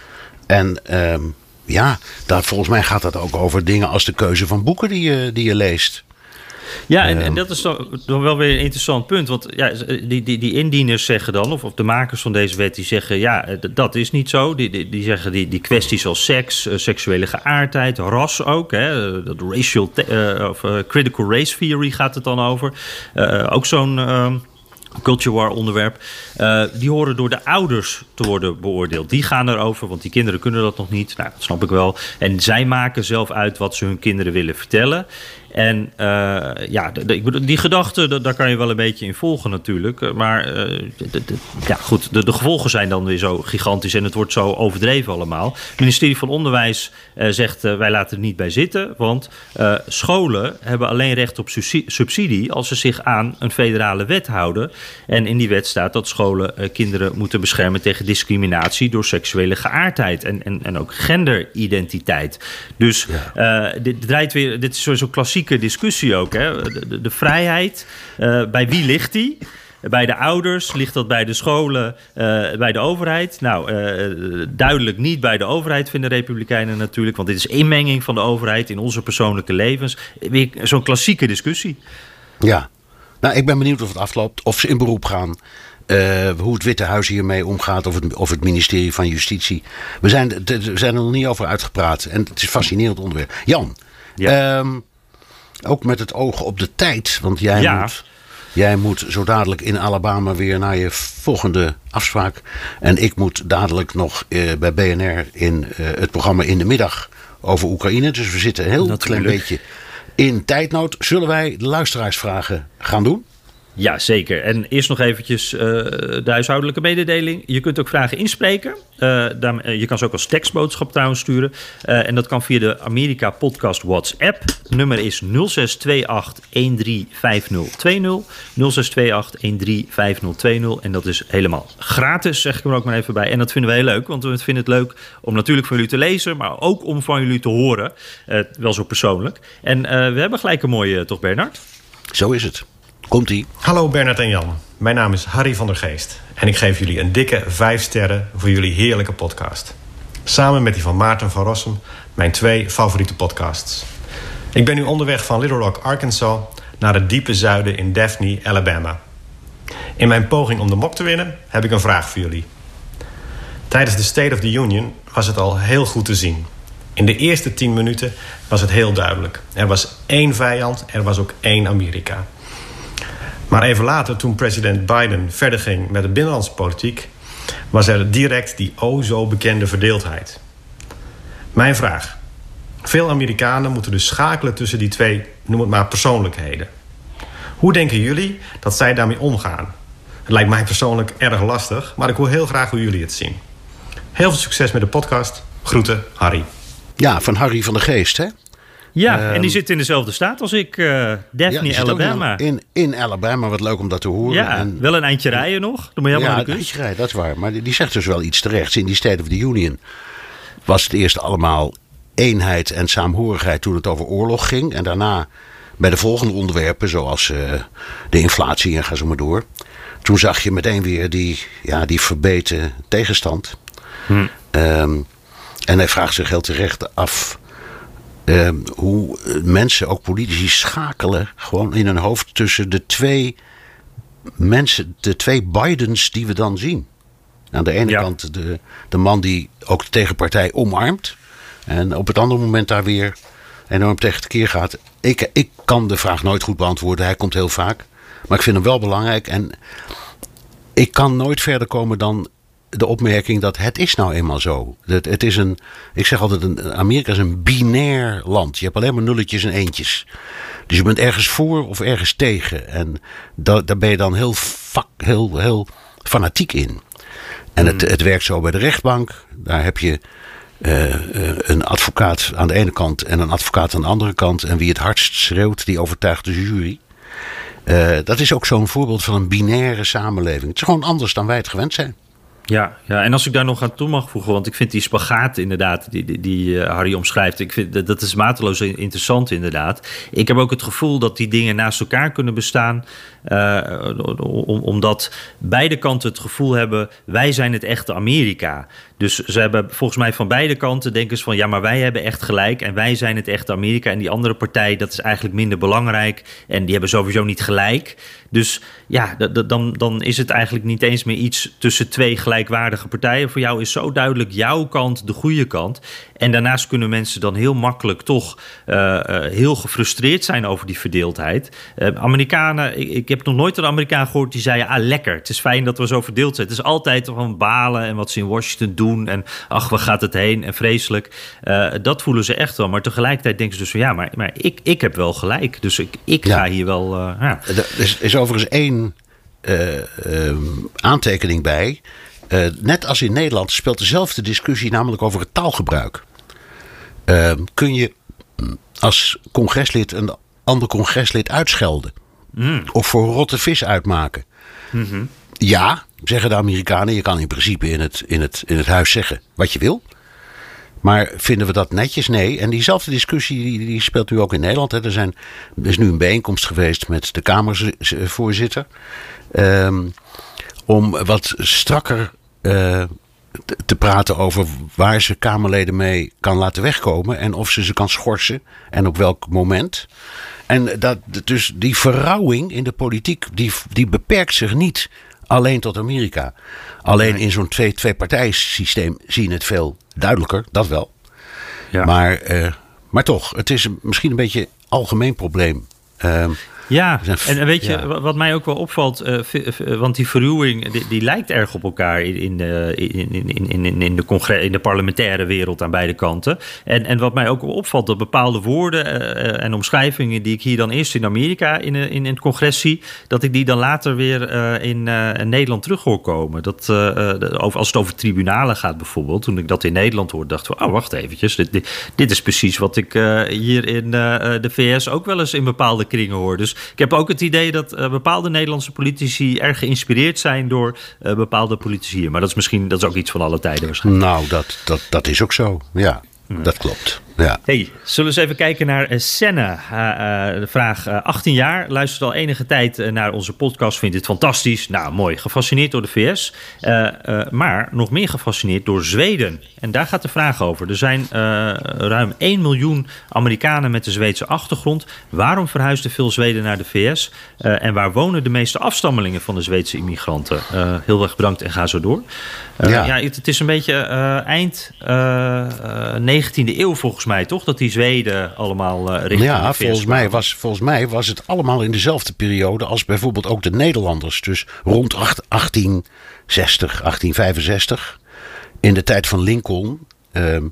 En um, ja, dat, volgens mij gaat dat ook over dingen als de keuze van boeken die je, die je leest. Ja, en, en dat is dan, dan wel weer een interessant punt. Want ja, die, die, die indieners zeggen dan, of, of de makers van deze wet, die zeggen, ja, dat is niet zo. Die, die, die zeggen die, die kwesties als seks, uh, seksuele geaardheid, ras ook. Hè, dat racial te- uh, of uh, critical race theory gaat het dan over. Uh, ook zo'n Uh, culture war onderwerp. Uh, die horen door de ouders te worden beoordeeld. Die gaan erover, want die kinderen kunnen dat nog niet. Nou, dat snap ik wel. En zij maken zelf uit wat ze hun kinderen willen vertellen. En uh, ja, de, de, ik bedoel, die gedachte, daar kan je wel een beetje in volgen natuurlijk. Maar uh, de, de, ja, goed, de, de gevolgen zijn dan weer zo gigantisch en het wordt zo overdreven allemaal. Het ministerie van Onderwijs uh, zegt, uh, wij laten er niet bij zitten. Want uh, scholen hebben alleen recht op subsidie als ze zich aan een federale wet houden. En in die wet staat dat scholen uh, kinderen moeten beschermen tegen discriminatie door seksuele geaardheid en, en, en ook genderidentiteit. Dus uh, dit draait weer, dit is sowieso klassiek discussie ook. Hè? De, de, de vrijheid, uh, bij wie ligt die? Bij de ouders, ligt dat bij de scholen, uh, bij de overheid? Nou, uh, duidelijk niet bij de overheid vinden Republikeinen natuurlijk, want dit is inmenging van de overheid in onze persoonlijke levens. Weer zo'n klassieke discussie. Ja, nou, ik ben benieuwd of het afloopt, of ze in beroep gaan. Uh, hoe het Witte Huis hiermee omgaat, of het, of het ministerie van Justitie. We zijn, we zijn er nog niet over uitgepraat en het is een fascinerend onderwerp. Jan, ja. um, ook met het oog op de tijd, want jij ja. moet Jij moet zo dadelijk in Alabama weer naar je volgende afspraak. En ik moet dadelijk nog uh, bij B N R in uh, het programma In de Middag over Oekraïne. Dus we zitten een heel Natuurlijk. klein beetje in tijdnood. Zullen wij de luisteraarsvragen gaan doen? Ja, zeker. En eerst nog eventjes uh, de huishoudelijke mededeling. Je kunt ook vragen inspreken. Uh, dan, uh, je kan ze ook als tekstboodschap trouwens sturen. Uh, en dat kan via de Amerika Podcast WhatsApp. Nummer is nul zes twee acht een drie vijf nul twee nul. nul zes twee acht een drie vijf nul twee nul. En dat is helemaal gratis, zeg ik er ook maar even bij. En dat vinden we heel leuk, want we vinden het leuk om natuurlijk van jullie te lezen, maar ook om van jullie te horen. Uh, wel zo persoonlijk. En uh, we hebben gelijk een mooie, toch Bernard? Zo is het. Komt-ie. Hallo Bernard en Jan. Mijn naam is Harry van der Geest. En ik geef jullie een dikke vijf sterren voor jullie heerlijke podcast. Samen met die van Maarten van Rossum, mijn twee favoriete podcasts. Ik ben nu onderweg van Little Rock, Arkansas, naar het diepe zuiden in Daphne, Alabama. In mijn poging om de mok te winnen heb ik een vraag voor jullie. Tijdens de State of the Union was het al heel goed te zien. In de eerste tien minuten was het heel duidelijk. Er was één vijand, er was ook één Amerika. Maar even later, toen president Biden verder ging met de binnenlandse politiek, was er direct die o zo bekende verdeeldheid. Mijn vraag. Veel Amerikanen moeten dus schakelen tussen die twee, noem het maar, persoonlijkheden. Hoe denken jullie dat zij daarmee omgaan? Het lijkt mij persoonlijk erg lastig, maar ik wil heel graag hoe jullie het zien. Heel veel succes met de podcast. Groeten, Harry. Ja, van Harry van der Geest, hè? Ja, um, en die zit in dezelfde staat als ik, uh, Daphne, ja, Alabama. In, in Alabama, wat leuk om dat te horen. Ja, en, wel een eindje rijden nog. Dan moet je helemaal ja, naar de een kust. eindje rijden, dat is waar. Maar die, die zegt dus wel iets terechts. In die State of the Union was het eerst allemaal eenheid en saamhorigheid toen het over oorlog ging. En daarna bij de volgende onderwerpen, zoals uh, de inflatie en ga zo maar door. Toen zag je meteen weer die, ja, die verbeten tegenstand. Hm. Um, en hij vraagt zich heel terecht af Uh, hoe mensen, ook politici, schakelen gewoon in hun hoofd tussen de twee mensen, de twee Bidens die we dan zien. Aan de ene ja. kant de, de man die ook de tegenpartij omarmt. En op het andere moment daar weer enorm tegen tekeer gaat. Ik, ik kan de vraag nooit goed beantwoorden. Hij komt heel vaak. Maar ik vind hem wel belangrijk. En ik kan nooit verder komen dan de opmerking dat het is nou eenmaal zo. Het, het is een, ik zeg altijd, een, Amerika is een binair land. Je hebt alleen maar nulletjes en eentjes. Dus je bent ergens voor of ergens tegen. En da, daar ben je dan heel, vak, heel, heel fanatiek in. En het, het werkt zo bij de rechtbank. Daar heb je uh, een advocaat aan de ene kant en een advocaat aan de andere kant. En wie het hardst schreeuwt, die overtuigt de jury. Uh, dat is ook zo'n voorbeeld van een binaire samenleving. Het is gewoon anders dan wij het gewend zijn. Ja, ja, en als ik daar nog aan toe mag voegen, want ik vind die spagaat inderdaad, die, die, die uh, Harry omschrijft, ik vind dat, dat is mateloos interessant inderdaad. Ik heb ook het gevoel dat die dingen naast elkaar kunnen bestaan, uh, om, omdat beide kanten het gevoel hebben, wij zijn het echte Amerika. Dus ze hebben volgens mij van beide kanten denken ze van, ja, maar wij hebben echt gelijk en wij zijn het echte Amerika. En die andere partij, dat is eigenlijk minder belangrijk en die hebben sowieso niet gelijk. Dus ja, dan, dan is het eigenlijk niet eens meer iets tussen twee gelijkwaardige partijen. Voor jou is zo duidelijk jouw kant de goede kant. En daarnaast kunnen mensen dan heel makkelijk toch uh, uh, heel gefrustreerd zijn over die verdeeldheid. Uh, Amerikanen, ik, ik heb nog nooit een Amerikaan gehoord die zei, ah lekker, het is fijn dat we zo verdeeld zijn. Het is altijd van balen en wat ze in Washington doen en ach, waar gaat het heen en vreselijk. Uh, dat voelen ze echt wel. Maar tegelijkertijd denken ze dus van ja, maar, maar ik, ik heb wel gelijk. Dus ik, ik ja. ga hier wel... Uh, ja. Er is, is overigens één uh, uh, aantekening bij. Uh, net als in Nederland speelt dezelfde discussie namelijk over het taalgebruik. Uh, kun je als congreslid een ander congreslid uitschelden? Mm. Of voor rotte vis uitmaken? Mm-hmm. Ja, zeggen de Amerikanen. Je kan in principe in het, in, het, in het huis zeggen wat je wil. Maar vinden we dat netjes? Nee. En diezelfde discussie die, die speelt nu ook in Nederland. Hè. Er, zijn, er is nu een bijeenkomst geweest met de Kamervoorzitter. Um, om wat strakker uh, te, te praten over waar ze Kamerleden mee kan laten wegkomen. En of ze ze kan schorsen. En op welk moment. En dat, dus die verrouwing in de politiek, die, die beperkt zich niet alleen tot Amerika. Alleen in zo'n twee, twee-partijsysteem zie je het veel duidelijker, dat wel. Ja. Maar, uh, maar toch, het is misschien een beetje een algemeen probleem. Uh, Ja, Zijn, en weet je, ja. wat mij ook wel opvalt, uh, v- v- want die verruwing die, die lijkt erg op elkaar in, in, uh, in, in, in, in, de congres, in de parlementaire wereld aan beide kanten. En, en wat mij ook wel opvalt, dat bepaalde woorden uh, en omschrijvingen die ik hier dan eerst in Amerika in, in, in het congres zie, dat ik die dan later weer uh, in, uh, in Nederland terug hoor komen. Dat, uh, over, als het over tribunalen gaat bijvoorbeeld, toen ik dat in Nederland hoorde, dacht ik, oh wacht eventjes, dit, dit, dit is precies wat ik uh, hier in uh, de V S ook wel eens in bepaalde kringen hoor. Dus ik heb ook het idee dat uh, bepaalde Nederlandse politici erg geïnspireerd zijn door uh, bepaalde politici hier. Maar dat is misschien dat is ook iets van alle tijden waarschijnlijk. Nou, dat, dat, dat is ook zo. Ja, hmm. dat klopt. Ja. Hey, zullen we eens even kijken naar uh, Senne. Uh, uh, de vraag uh, achttien jaar. Luistert al enige tijd uh, naar onze podcast. Vindt dit fantastisch. Nou, mooi. Gefascineerd door de V S. Uh, uh, maar nog meer gefascineerd door Zweden. En daar gaat de vraag over. Er zijn uh, ruim één miljoen Amerikanen met een Zweedse achtergrond. Waarom verhuisden veel Zweden naar de V S? Uh, en waar wonen de meeste afstammelingen van de Zweedse immigranten? Uh, heel erg bedankt en ga zo door. Uh, ja. ja, het, het is een beetje uh, eind uh, uh, negentiende eeuw volgens mij. Mij, toch? Dat die Zweden allemaal uh, richting ja, de V S volgens mij, was, volgens mij was het allemaal in dezelfde periode als bijvoorbeeld ook de Nederlanders. Dus rond achttien zestig, achttien vijfenzestig. In de tijd van Lincoln. Um,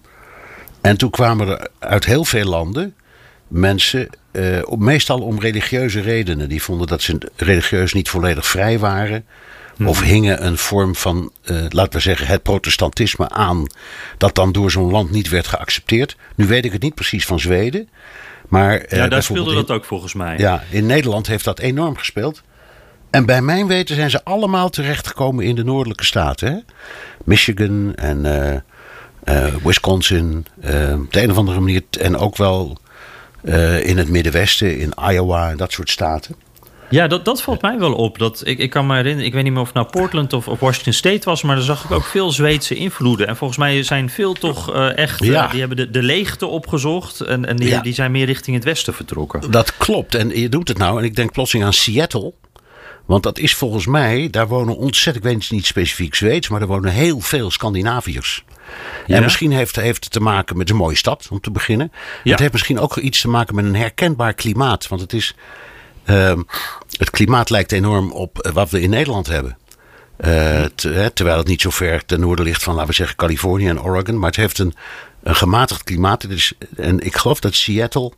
en toen kwamen er uit heel veel landen mensen, uh, meestal om religieuze redenen. Die vonden dat ze religieus niet volledig vrij waren. Of hingen een vorm van, uh, laten we zeggen, het protestantisme aan. Dat dan door zo'n land niet werd geaccepteerd. Nu weet ik het niet precies van Zweden. Maar, uh, ja, daar speelde dat ook volgens mij. Ja, in Nederland heeft dat enorm gespeeld. En bij mijn weten zijn ze allemaal terechtgekomen in de noordelijke staten. Hè? Michigan en uh, uh, Wisconsin. Uh, op de een of andere manier. En ook wel uh, in het Middenwesten, in Iowa en dat soort staten. Ja, dat, dat valt mij wel op. Dat, ik, ik kan me herinneren, ik weet niet meer of het nou Portland of, of Washington State was, maar daar zag ik ook veel Zweedse invloeden. En volgens mij zijn veel toch uh, echt, ja. uh, die hebben de, de leegte opgezocht en, en die, ja. die zijn meer richting het westen vertrokken. Dat klopt. En je doet het nou, en ik denk plotseling aan Seattle. Want dat is volgens mij, daar wonen ontzettend, ik weet niet specifiek Zweeds, maar er wonen heel veel Scandinaviërs. Ja. En misschien heeft, heeft het te maken met een mooie stad, om te beginnen. Ja. Het heeft misschien ook iets te maken met een herkenbaar klimaat. Want het is... Uh, het klimaat lijkt enorm op wat we in Nederland hebben. Uh, te, terwijl het niet zo ver ten noorden ligt van, laten we zeggen, Californië en Oregon. Maar het heeft een, een gematigd klimaat. Het is, en ik geloof dat Seattle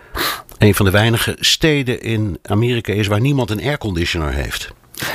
een van de weinige steden in Amerika is waar niemand een airconditioner heeft.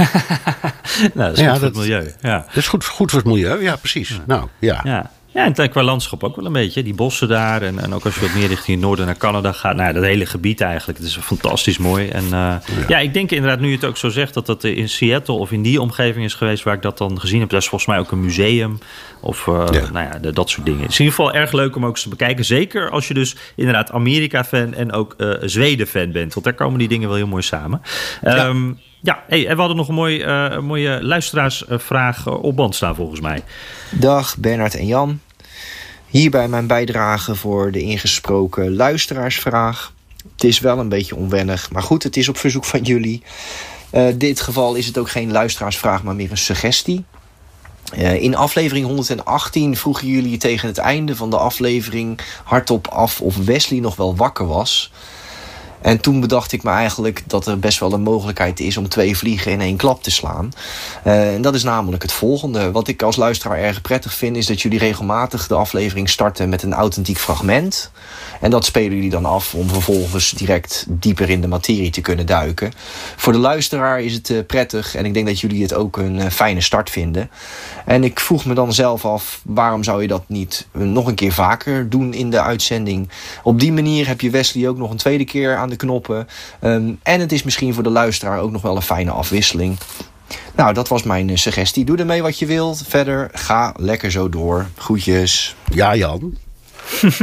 nou, dat is ja, goed voor het milieu. Ja. Dat is goed, goed voor het milieu, ja precies. Ja. Nou, ja. ja. Ja, en qua landschap ook wel een beetje. Die bossen daar. En, en ook als je wat meer richting het noorden naar Canada gaat. Nou, dat hele gebied eigenlijk. Het is fantastisch mooi. En uh, ja. ja, ik denk inderdaad, nu je het ook zo zegt, dat dat in Seattle of in die omgeving is geweest waar ik dat dan gezien heb. Dat is volgens mij ook een museum. Of uh, ja. nou ja, de, dat soort dingen. Het is in ieder geval erg leuk om ook eens te bekijken. Zeker als je dus inderdaad Amerika-fan en ook uh, Zweden-fan bent. Want daar komen die dingen wel heel mooi samen. Ja. Um, Ja, hey, en we hadden nog een mooi, uh, mooie luisteraarsvraag op band staan volgens mij. Dag Bernard en Jan. Hierbij mijn bijdrage voor de ingesproken luisteraarsvraag. Het is wel een beetje onwennig, maar goed, het is op verzoek van jullie. Uh, in dit geval is het ook geen luisteraarsvraag, maar meer een suggestie. Uh, in aflevering honderdachttien vroegen jullie tegen het einde van de aflevering hardop af of Wesley nog wel wakker was. En toen bedacht ik me eigenlijk dat er best wel een mogelijkheid is om twee vliegen in één klap te slaan. Uh, en dat is namelijk het volgende. Wat ik als luisteraar erg prettig vind is dat jullie regelmatig de aflevering starten met een authentiek fragment. En dat spelen jullie dan af om vervolgens direct dieper in de materie te kunnen duiken. Voor de luisteraar is het uh, prettig en ik denk dat jullie het ook een uh, fijne start vinden. En ik vroeg me dan zelf af, waarom zou je dat niet uh, nog een keer vaker doen in de uitzending? Op die manier heb je Wesley ook nog een tweede keer aan de knoppen. Um, en het is misschien voor de luisteraar ook nog wel een fijne afwisseling. Nou, dat was mijn uh, suggestie. Doe ermee wat je wilt. Verder, ga lekker zo door. Groetjes. Ja, Jan. uh,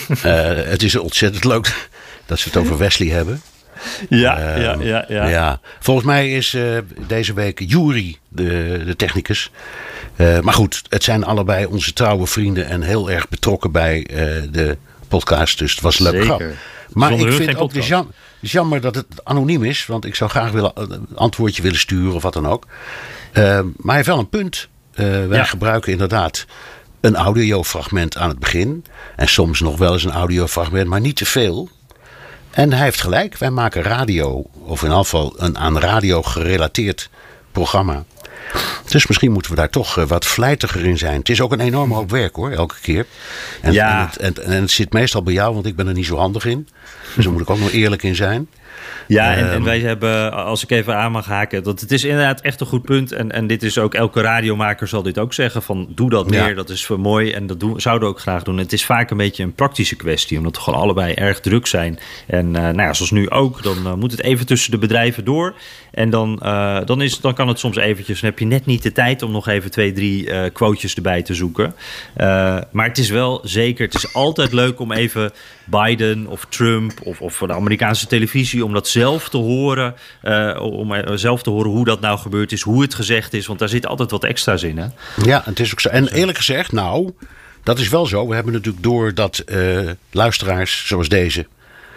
het is ontzettend leuk dat ze het over Wesley hebben. Ja, uh, ja, ja, ja. ja. Volgens mij is uh, deze week Juri de, de technicus. Uh, maar goed, het zijn allebei onze trouwe vrienden en heel erg betrokken bij uh, de podcast. Dus het was een leuk grap. Maar Zonder ik vind ook de jam, jammer dat het anoniem is. Want ik zou graag willen, een antwoordje willen sturen of wat dan ook. Uh, maar hij heeft wel een punt. Uh, wij ja. gebruiken inderdaad een audiofragment aan het begin. En soms nog wel eens een audiofragment, maar niet te veel. En hij heeft gelijk. Wij maken radio, of in ieder geval een aan radio gerelateerd programma. Dus misschien moeten we daar toch uh, wat vlijtiger in zijn. Het is ook een enorme hoop werk hoor, elke keer. En, ja. en, het, en, en het zit meestal bij jou, want ik ben er niet zo handig in. Dus daar moet ik ook nog eerlijk in zijn. Ja, en, en Um, wij hebben, als ik even aan mag haken, dat het is inderdaad echt een goed punt. En, en dit is ook, elke radiomaker zal dit ook zeggen, van doe dat meer, ja. dat is voor mooi. En dat doen, zouden we ook graag doen. Het is vaak een beetje een praktische kwestie, omdat we gewoon allebei erg druk zijn. En uh, nou ja, zoals nu ook, dan uh, moet het even tussen de bedrijven door. En dan, uh, dan, is, dan kan het soms eventjes, dan heb je net niet de tijd om nog even twee, drie uh, quotejes erbij te zoeken. Uh, maar het is wel zeker, het is altijd leuk om even Biden of Trump of, of de Amerikaanse televisie, om dat zelf te horen, uh, om zelf te horen hoe dat nou gebeurd is, hoe het gezegd is, want daar zit altijd wat extra's in, hè? Ja, het is ook zo. En eerlijk gezegd, nou, dat is wel zo. We hebben natuurlijk door dat uh, luisteraars zoals deze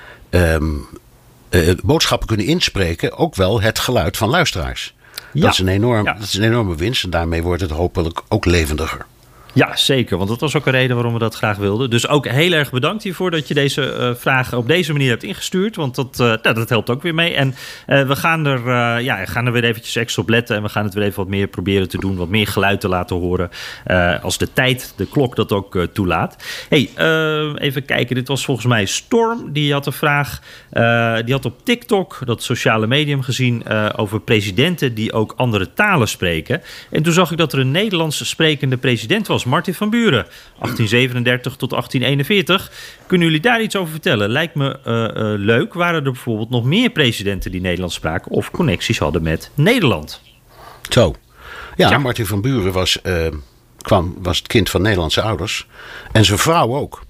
um, uh, boodschappen kunnen inspreken, ook wel het geluid van luisteraars. Ja. Dat is een enorm, Ja. dat is een enorme winst en daarmee wordt het hopelijk ook levendiger. Ja, zeker. Want dat was ook een reden waarom we dat graag wilden. Dus ook heel erg bedankt hiervoor dat je deze uh, vragen op deze manier hebt ingestuurd. Want dat, uh, nou, dat helpt ook weer mee. En uh, we gaan er, uh, ja, gaan er weer eventjes extra op letten. En we gaan het weer even wat meer proberen te doen. Wat meer geluid te laten horen. Uh, als de tijd, de klok dat ook uh, toelaat. Hey, uh, even kijken. Dit was volgens mij Storm. Die had een vraag. Uh, die had op TikTok, dat sociale medium, gezien uh, over presidenten die ook andere talen spreken. En toen zag ik dat er een Nederlands sprekende president was. Martin van Buren, achttien zevenendertig tot achttien eenenveertig. Kunnen jullie daar iets over vertellen? Lijkt me uh, uh, leuk. Waren er bijvoorbeeld nog meer presidenten die Nederlands spraken of connecties hadden met Nederland? Zo. Ja, Ja. Martin van Buren was, uh, kwam, was het kind van Nederlandse ouders. En zijn vrouw ook.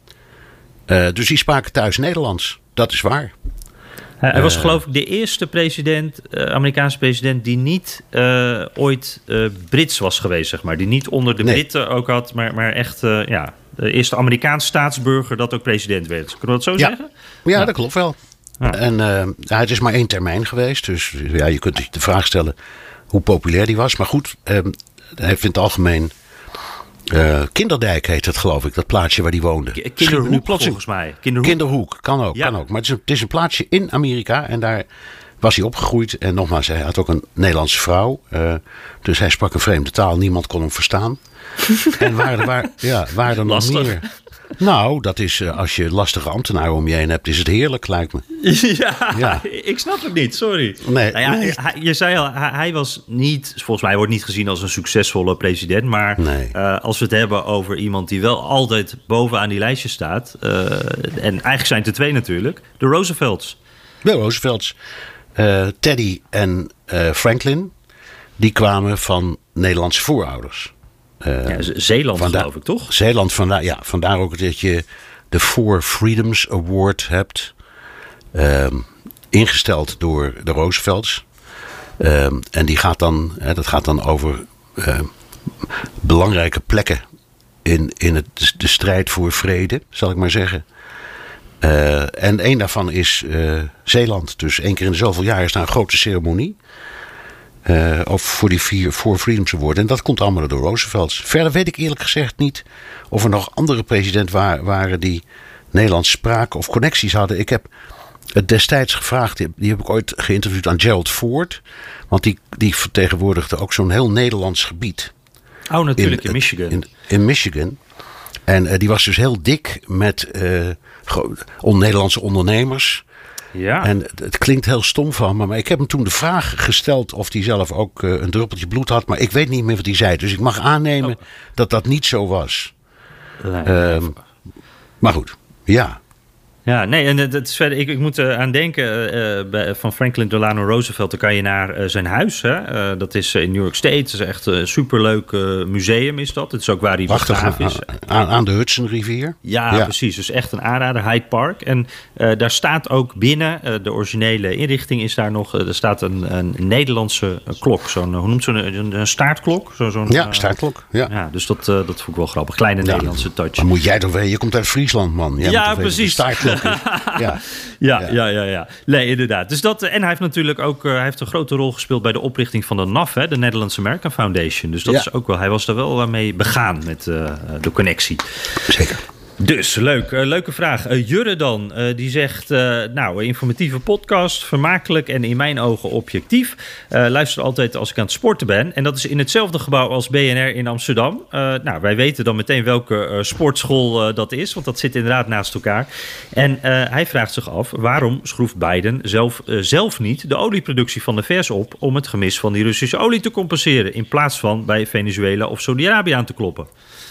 Uh, dus die spraken thuis Nederlands. Dat is waar. Uh, hij was geloof ik de eerste president, uh, Amerikaanse president, die niet uh, ooit uh, Brits was geweest, zeg maar. Die niet onder de Nee. Britten ook had, maar, maar echt uh, ja, de eerste Amerikaanse staatsburger dat ook president werd. Kunnen we dat zo Ja. zeggen? Ja, Ja. dat klopt wel. Ja. En uh, ja, het is maar één termijn geweest. Dus ja, je kunt je de vraag stellen hoe populair die was. Maar goed, um, hij heeft in het algemeen... Uh, Kinderdijk heet het, geloof ik, dat plaatsje waar die woonde. K- Schreeuwen Kinderhoek, nu plotseling- volgens mij. Kinderhoek. Kinderhoek, kan ook, Ja. kan ook. Maar het is, een, het is een plaatsje in Amerika en daar was hij opgegroeid. En nogmaals, hij had ook een Nederlandse vrouw. Uh, dus hij sprak een vreemde taal, niemand kon hem verstaan. En waren er, waar, ja, waren er nog Lastig. meer? Nou, dat is, uh, als je lastige ambtenaren om je heen hebt, is het heerlijk, lijkt me. Ja, Ja. ik snap het niet, sorry. Nee. Nou ja, Nee. hij, je zei al, hij, hij was niet, volgens mij wordt niet gezien als een succesvolle president. Maar Nee. uh, als we het hebben over iemand die wel altijd bovenaan die lijstje staat. Uh, en eigenlijk zijn het er twee natuurlijk. De Roosevelts. De Roosevelts. Uh, Teddy en uh, Franklin, die kwamen van Nederlandse voorouders. Uh, Ja, Z- Zeeland vandaar- geloof ik, toch? Zeeland, vandaar, ja, vandaar ook dat je de Four Freedoms Award hebt. Um, ingesteld door de Roosevelts. Um, en die gaat dan, hè, dat gaat dan over uh, belangrijke plekken in, in het, de strijd voor vrede, zal ik maar zeggen. Uh, en één daarvan is uh, Zeeland. Dus één keer in de zoveel jaar is daar een grote ceremonie. Uh, of voor die vier Four Freedoms Award. En dat komt allemaal door Roosevelts. Verder weet ik eerlijk gezegd niet of er nog andere presidenten wa- waren die Nederlands spraken of connecties hadden. Ik heb het destijds gevraagd, die, die heb ik ooit geïnterviewd aan Gerald Ford. Want die, die vertegenwoordigde ook zo'n heel Nederlands gebied. Oh, natuurlijk in, het- Michigan. In, in Michigan. En uh, die was dus heel dik met uh, gro- on-Nederlandse ondernemers. ja. En het, het klinkt heel stom van me, maar ik heb hem toen de vraag gesteld of hij zelf ook uh, een druppeltje bloed had. Maar ik weet niet meer wat hij zei. Dus ik mag aannemen Oh. dat dat niet zo was. Nee. Um, maar goed, ja. Ja, nee, en dat is verder, ik, ik moet uh, aan denken uh, bij, van Franklin Delano Roosevelt. Dan kan je naar uh, zijn huis. Hè? Uh, dat is uh, in New York State. Het is echt een superleuk uh, museum is dat. Het is ook waar hij Prachtig begraven aan, is. aan, aan de Hudsonrivier. Ja, Ja. precies. Dus echt een aanrader, Hyde Park. En uh, daar staat ook binnen, uh, de originele inrichting is daar nog... Uh, er staat een, een Nederlandse uh, klok. Zo'n, hoe noemt zo'n een, een staartklok? Zo, zo'n, Ja, uh, staartklok. Ja. Ja, dus dat, uh, dat vond ik wel grappig. Kleine Nederlandse touch. Maar moet jij toch weten, je komt uit Friesland, man. Jij Ja, moet toch weten precies. wat een staartklok is. Ja. Ja, Ja. ja, ja, ja. Nee, inderdaad. Dus dat, en hij heeft natuurlijk ook uh, hij heeft een grote rol gespeeld bij de oprichting van de N A F, hè, de Netherlands American Foundation. Dus dat Ja. is ook wel, hij was er wel mee begaan met uh, de connectie. Zeker. Dus, leuk. Uh, leuke vraag. Uh, Jurre dan, uh, die zegt... Uh, nou, informatieve podcast, vermakelijk en in mijn ogen objectief. Uh, luister altijd als ik aan het sporten ben. En dat is in hetzelfde gebouw als B N R in Amsterdam. Uh, nou, wij weten dan meteen welke uh, sportschool uh, dat is. Want dat zit inderdaad naast elkaar. En uh, hij vraagt zich af... waarom schroeft Biden zelf, uh, zelf niet de olieproductie van de V S op... om het gemis van die Russische olie te compenseren... in plaats van bij Venezuela of Saudi-Arabië aan te kloppen?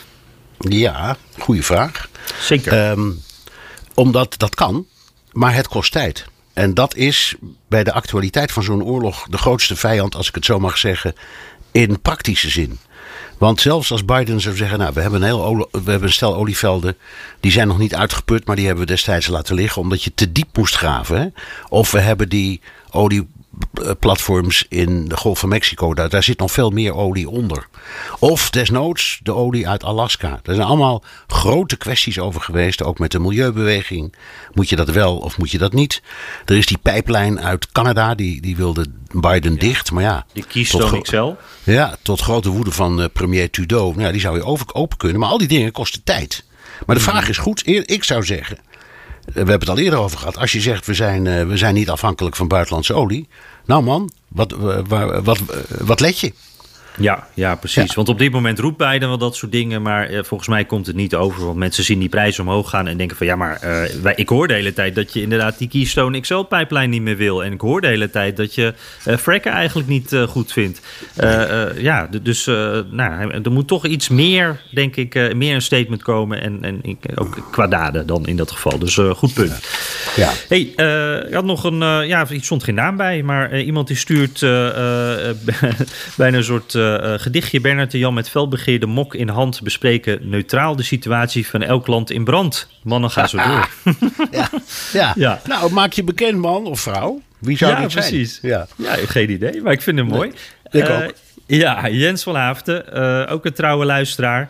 Ja, goede vraag. Zeker. Um, omdat dat kan, maar het kost tijd. En dat is bij de actualiteit van zo'n oorlog de grootste vijand, als ik het zo mag zeggen, in praktische zin. Want zelfs als Biden zou zeggen, nou, we hebben een, heel olie, we hebben een stel olievelden, die zijn nog niet uitgeput, maar die hebben we destijds laten liggen, omdat je te diep moest graven. Hè? Of we hebben die olieplatforms in de Golf van Mexico, daar, daar zit nog veel meer olie onder. Of desnoods de olie uit Alaska. Er zijn allemaal grote kwesties over geweest, ook met de milieubeweging. Moet je dat wel of moet je dat niet? Er is die pijplijn uit Canada, die, die wilde Biden ja. dicht. Maar ja, die Keystone X L. Ja, tot grote woede van uh, premier Trudeau. Nou, die zou je over, open kunnen, maar al die dingen kosten tijd. Maar de vraag is goed, ik zou zeggen, we hebben het al eerder over gehad. Als je zegt, we zijn, uh, we zijn niet afhankelijk van buitenlandse olie. Nou man, wat, uh, wat, wat, uh, wat let je? Ja, ja, precies. Ja. Want op dit moment roept Biden wel dat soort dingen. Maar eh, volgens mij komt het niet over. Want mensen zien die prijzen omhoog gaan en denken van... ja, maar uh, wij, ik hoor de hele tijd dat je inderdaad die Keystone X L-pijplijn niet meer wil. En ik hoor de hele tijd dat je uh, fracken eigenlijk niet uh, goed vindt. Uh, uh, ja, dus uh, nou, er moet toch iets meer, denk ik, uh, meer een statement komen. En, en ook qua daden dan in dat geval. Dus uh, goed punt. Ja. Ja. Hey, uh, ik had nog een... Uh, ja, er stond geen naam bij. Maar uh, iemand die stuurt uh, uh, bijna een soort... Uh, gedichtje. Bernard en Jan met felbegeerde mok in hand bespreken neutraal de situatie van elk land in brand. Mannen, gaan zo door. ja. Ja. Ja. Nou, maak je bekend, man of vrouw. Wie zou ja, dat zijn? Precies. Ja, ja, geen idee, maar ik vind hem mooi. Nee, ik uh, ook. Ja, Jens van Haafden, uh, ook een trouwe luisteraar.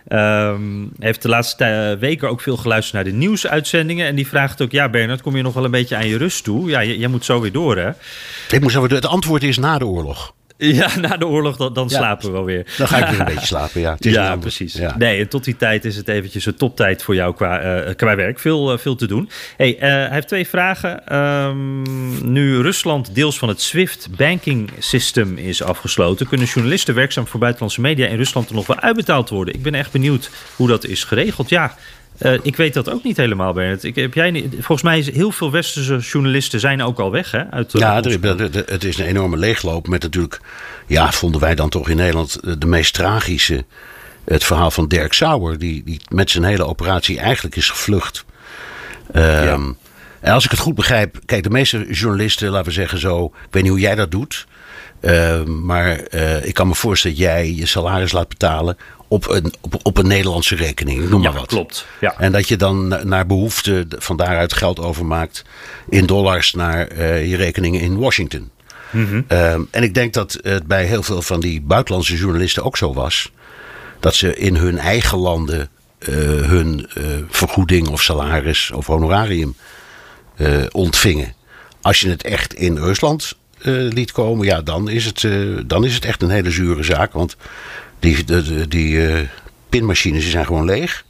Um, heeft de laatste weken ook veel geluisterd naar de nieuwsuitzendingen. En die vraagt ook, ja Bernard, kom je nog wel een beetje aan je rust toe? Ja, jij moet zo weer door, hè? Ik moet zo weer door. Het antwoord is na de oorlog. Ja, na de oorlog, dan, dan ja, slapen we wel weer. Dan ga ik weer een beetje slapen, ja. Het is ja, precies. Ja. Nee, en tot die tijd is het eventjes een toptijd voor jou qua, uh, qua werk. Veel, uh, veel te doen. Hey, uh, hij heeft twee vragen. Um, nu Rusland deels van het SWIFT banking system is afgesloten, kunnen journalisten werkzaam voor buitenlandse media in Rusland er nog wel uitbetaald worden. Ik ben echt benieuwd hoe dat is geregeld. Ja, Uh, ik weet dat ook niet helemaal, Bernard. Ik, heb jij niet, volgens mij is heel veel westerse journalisten zijn ook al weg, hè? Uit, ja, er, de, de, het is een enorme leegloop met natuurlijk... Ja, vonden wij dan toch in Nederland de meest tragische... Het verhaal van Dirk Sauer, die, die met zijn hele operatie eigenlijk is gevlucht. Um, ja. En als ik het goed begrijp... Kijk, de meeste journalisten, laten we zeggen zo... Ik weet niet hoe jij dat doet... Uh, maar uh, ik kan me voorstellen dat jij je salaris laat betalen op een, op, op een Nederlandse rekening. Noem maar ja, wat. Klopt. Ja. En dat je dan naar behoefte van daaruit geld overmaakt in dollars naar uh, je rekeningen in Washington. Mm-hmm. Uh, en ik denk dat het bij heel veel van die buitenlandse journalisten ook zo was. Dat ze in hun eigen landen uh, hun uh, vergoeding of salaris of honorarium uh, ontvingen. Als je het echt in Rusland Uh, liet komen, ja, dan is, het, uh, dan is het echt een hele zure zaak. Want die, de, de, die uh, pinmachines die zijn gewoon leeg.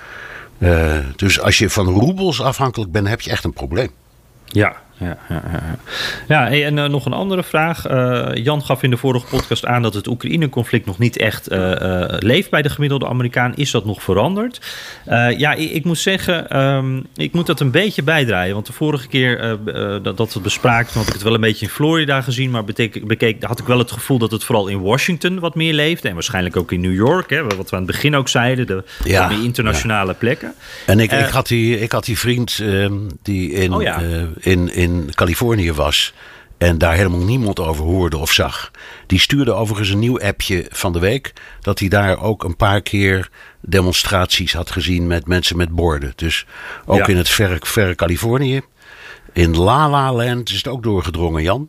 Uh, dus als je van roebels afhankelijk bent, heb je echt een probleem. Ja, ja, ja, ja. ja en uh, nog een andere vraag. Uh, Jan gaf in de vorige podcast aan dat het Oekraïne-conflict nog niet echt uh, uh, leeft bij de gemiddelde Amerikaan. Is dat nog veranderd? Uh, ja, ik, ik moet zeggen, um, ik moet dat een beetje bijdraaien. Want de vorige keer uh, uh, dat, dat het bespraakte, had ik het wel een beetje in Florida gezien. Maar betek, bekeek, had ik wel het gevoel dat het vooral in Washington wat meer leefde. En waarschijnlijk ook in New York, hè, wat we aan het begin ook zeiden. De ja, meer internationale ja. plekken. En ik, uh, ik, had, die, ik had die vriend uh, die in, oh ja. uh, in, in in Californië was en daar helemaal niemand over hoorde of zag. Die stuurde overigens een nieuw appje van de week dat hij daar ook een paar keer demonstraties had gezien met mensen met borden. Dus ook ja. in het verre, verre Californië. In La La Land is het ook doorgedrongen, Jan.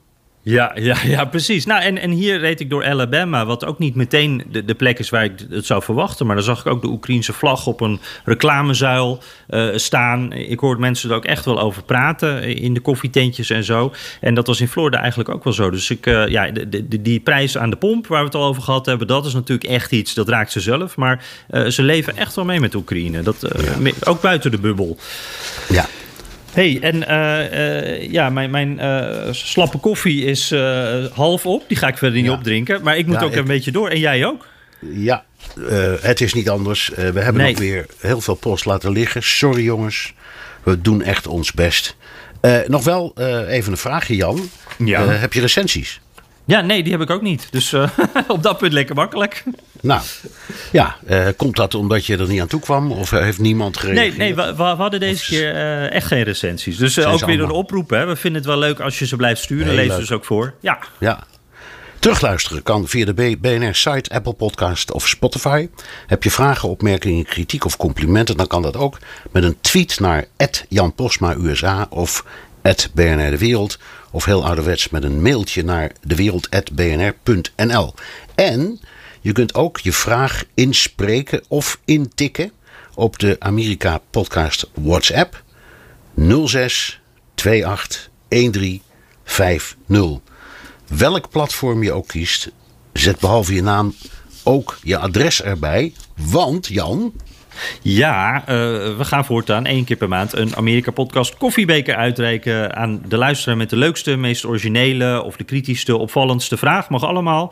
Ja, ja, ja, precies. Nou, en, en hier reed ik door Alabama, wat ook niet meteen de, de plek is waar ik het zou verwachten. Maar dan zag ik ook de Oekraïense vlag op een reclamezuil uh, staan. Ik hoorde mensen er ook echt wel over praten in de koffietentjes en zo. En dat was in Florida eigenlijk ook wel zo. Dus ik, uh, ja, de, de, die prijs aan de pomp, waar we het al over gehad hebben, dat is natuurlijk echt iets, dat raakt ze zelf. Maar uh, ze leven echt wel mee met Oekraïne. Dat, uh, ja. Ook buiten de bubbel. Ja. Hey, en uh, uh, ja, mijn, mijn uh, slappe koffie is uh, half op. Die ga ik verder niet ja. opdrinken. Maar ik moet ja, ook ik... een beetje door. En jij ook? Ja, uh, het is niet anders. Uh, we hebben nee. ook weer heel veel post laten liggen. Sorry jongens, we doen echt ons best. Uh, nog wel uh, even een vraagje, Jan. Ja. Uh, heb je recensies? Ja, nee, die heb ik ook niet. Dus uh, op dat punt lekker makkelijk. Nou, ja, uh, komt dat omdat je er niet aan toe kwam? Of heeft niemand gereageerd? Nee, nee we, we hadden deze of keer uh, echt geen recensies. Dus uh, ook weer een oproep. Hè. We vinden het wel leuk als je ze blijft sturen. Lees dus ook voor. Ja. ja. Terugluisteren kan via de B N R-site, Apple Podcast of Spotify. Heb je vragen, opmerkingen, kritiek of complimenten, dan kan dat ook met een tweet naar at Jan Posma U S A of at B N R De Wereld. Of heel ouderwets met een mailtje naar dewereld at b n r punt n l. En je kunt ook je vraag inspreken of intikken op de Amerika Podcast WhatsApp nul zes twee acht een drie vijf nul. Welk platform je ook kiest, zet behalve je naam ook je adres erbij. Want, Jan... Ja, uh, we gaan voortaan één keer per maand een Amerika Podcast koffiebeker uitreiken aan de luisteraar met de leukste, meest originele of de kritischste, opvallendste vraag. Mag allemaal.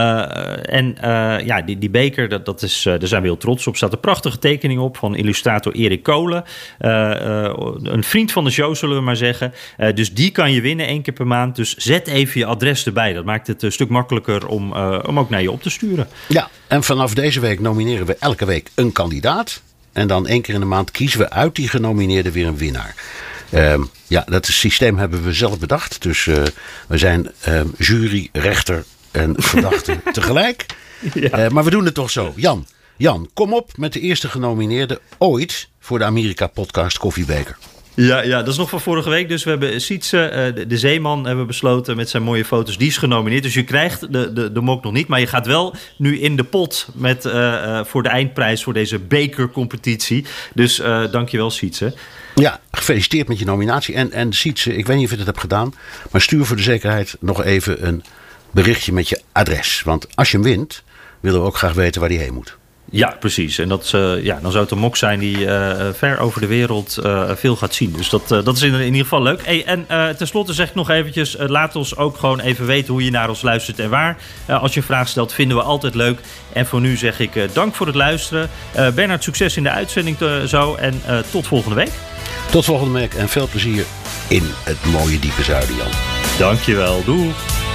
Uh, en uh, ja, die, die beker, dat, dat is, uh, daar zijn we heel trots op. Er staat een prachtige tekening op van illustrator Erik Kolen. Uh, uh, een vriend van de show, zullen we maar zeggen. Uh, dus die kan je winnen één keer per maand. Dus zet even je adres erbij. Dat maakt het een stuk makkelijker om, uh, om ook naar je op te sturen. Ja, en vanaf deze week nomineren we elke week een kandidaat. En dan één keer in de maand kiezen we uit die genomineerden weer een winnaar. Uh, ja, dat systeem hebben we zelf bedacht. Dus uh, we zijn uh, jury, rechter en verdachte tegelijk. Ja. Uh, maar we doen het toch zo. Jan, Jan, kom op met de eerste genomineerde ooit voor de Amerika Podcast koffiebeker. Ja, ja, dat is nog van vorige week. Dus we hebben Sietse, uh, de, de zeeman, hebben besloten met zijn mooie foto's. Die is genomineerd. Dus je krijgt de, de, de mok nog niet. Maar je gaat wel nu in de pot met, uh, uh, voor de eindprijs voor deze bekercompetitie. Dus uh, dankjewel, Sietse. Ja, gefeliciteerd met je nominatie. En, en Sietse, ik weet niet of je dat hebt gedaan. Maar stuur voor de zekerheid nog even een berichtje met je adres. Want als je hem wint, willen we ook graag weten waar die heen moet. Ja, precies. En dat, uh, ja, dan zou het een mok zijn die uh, ver over de wereld uh, veel gaat zien. Dus dat, uh, dat is in, in ieder geval leuk. Hey, en uh, tenslotte zeg ik nog eventjes, uh, laat ons ook gewoon even weten hoe je naar ons luistert en waar. Uh, als je een vraag stelt, vinden we altijd leuk. En voor nu zeg ik uh, dank voor het luisteren. Uh, Bernard, succes in de uitzending te, zo. En uh, tot volgende week. Tot volgende week en veel plezier in het mooie diepe zuiden, Jan. Dankjewel. Doei.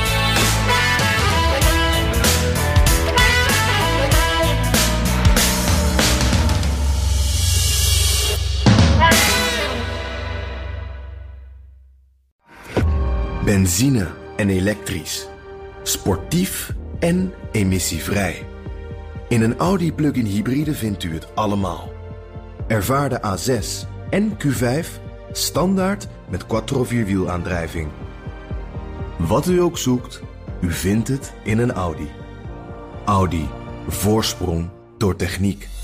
Benzine en elektrisch. Sportief en emissievrij. In een Audi plug-in hybride vindt u het allemaal. Ervaar de A zes en Q vijf standaard met quattro vierwielaandrijving. Wat u ook zoekt, u vindt het in een Audi. Audi. Voorsprong door techniek.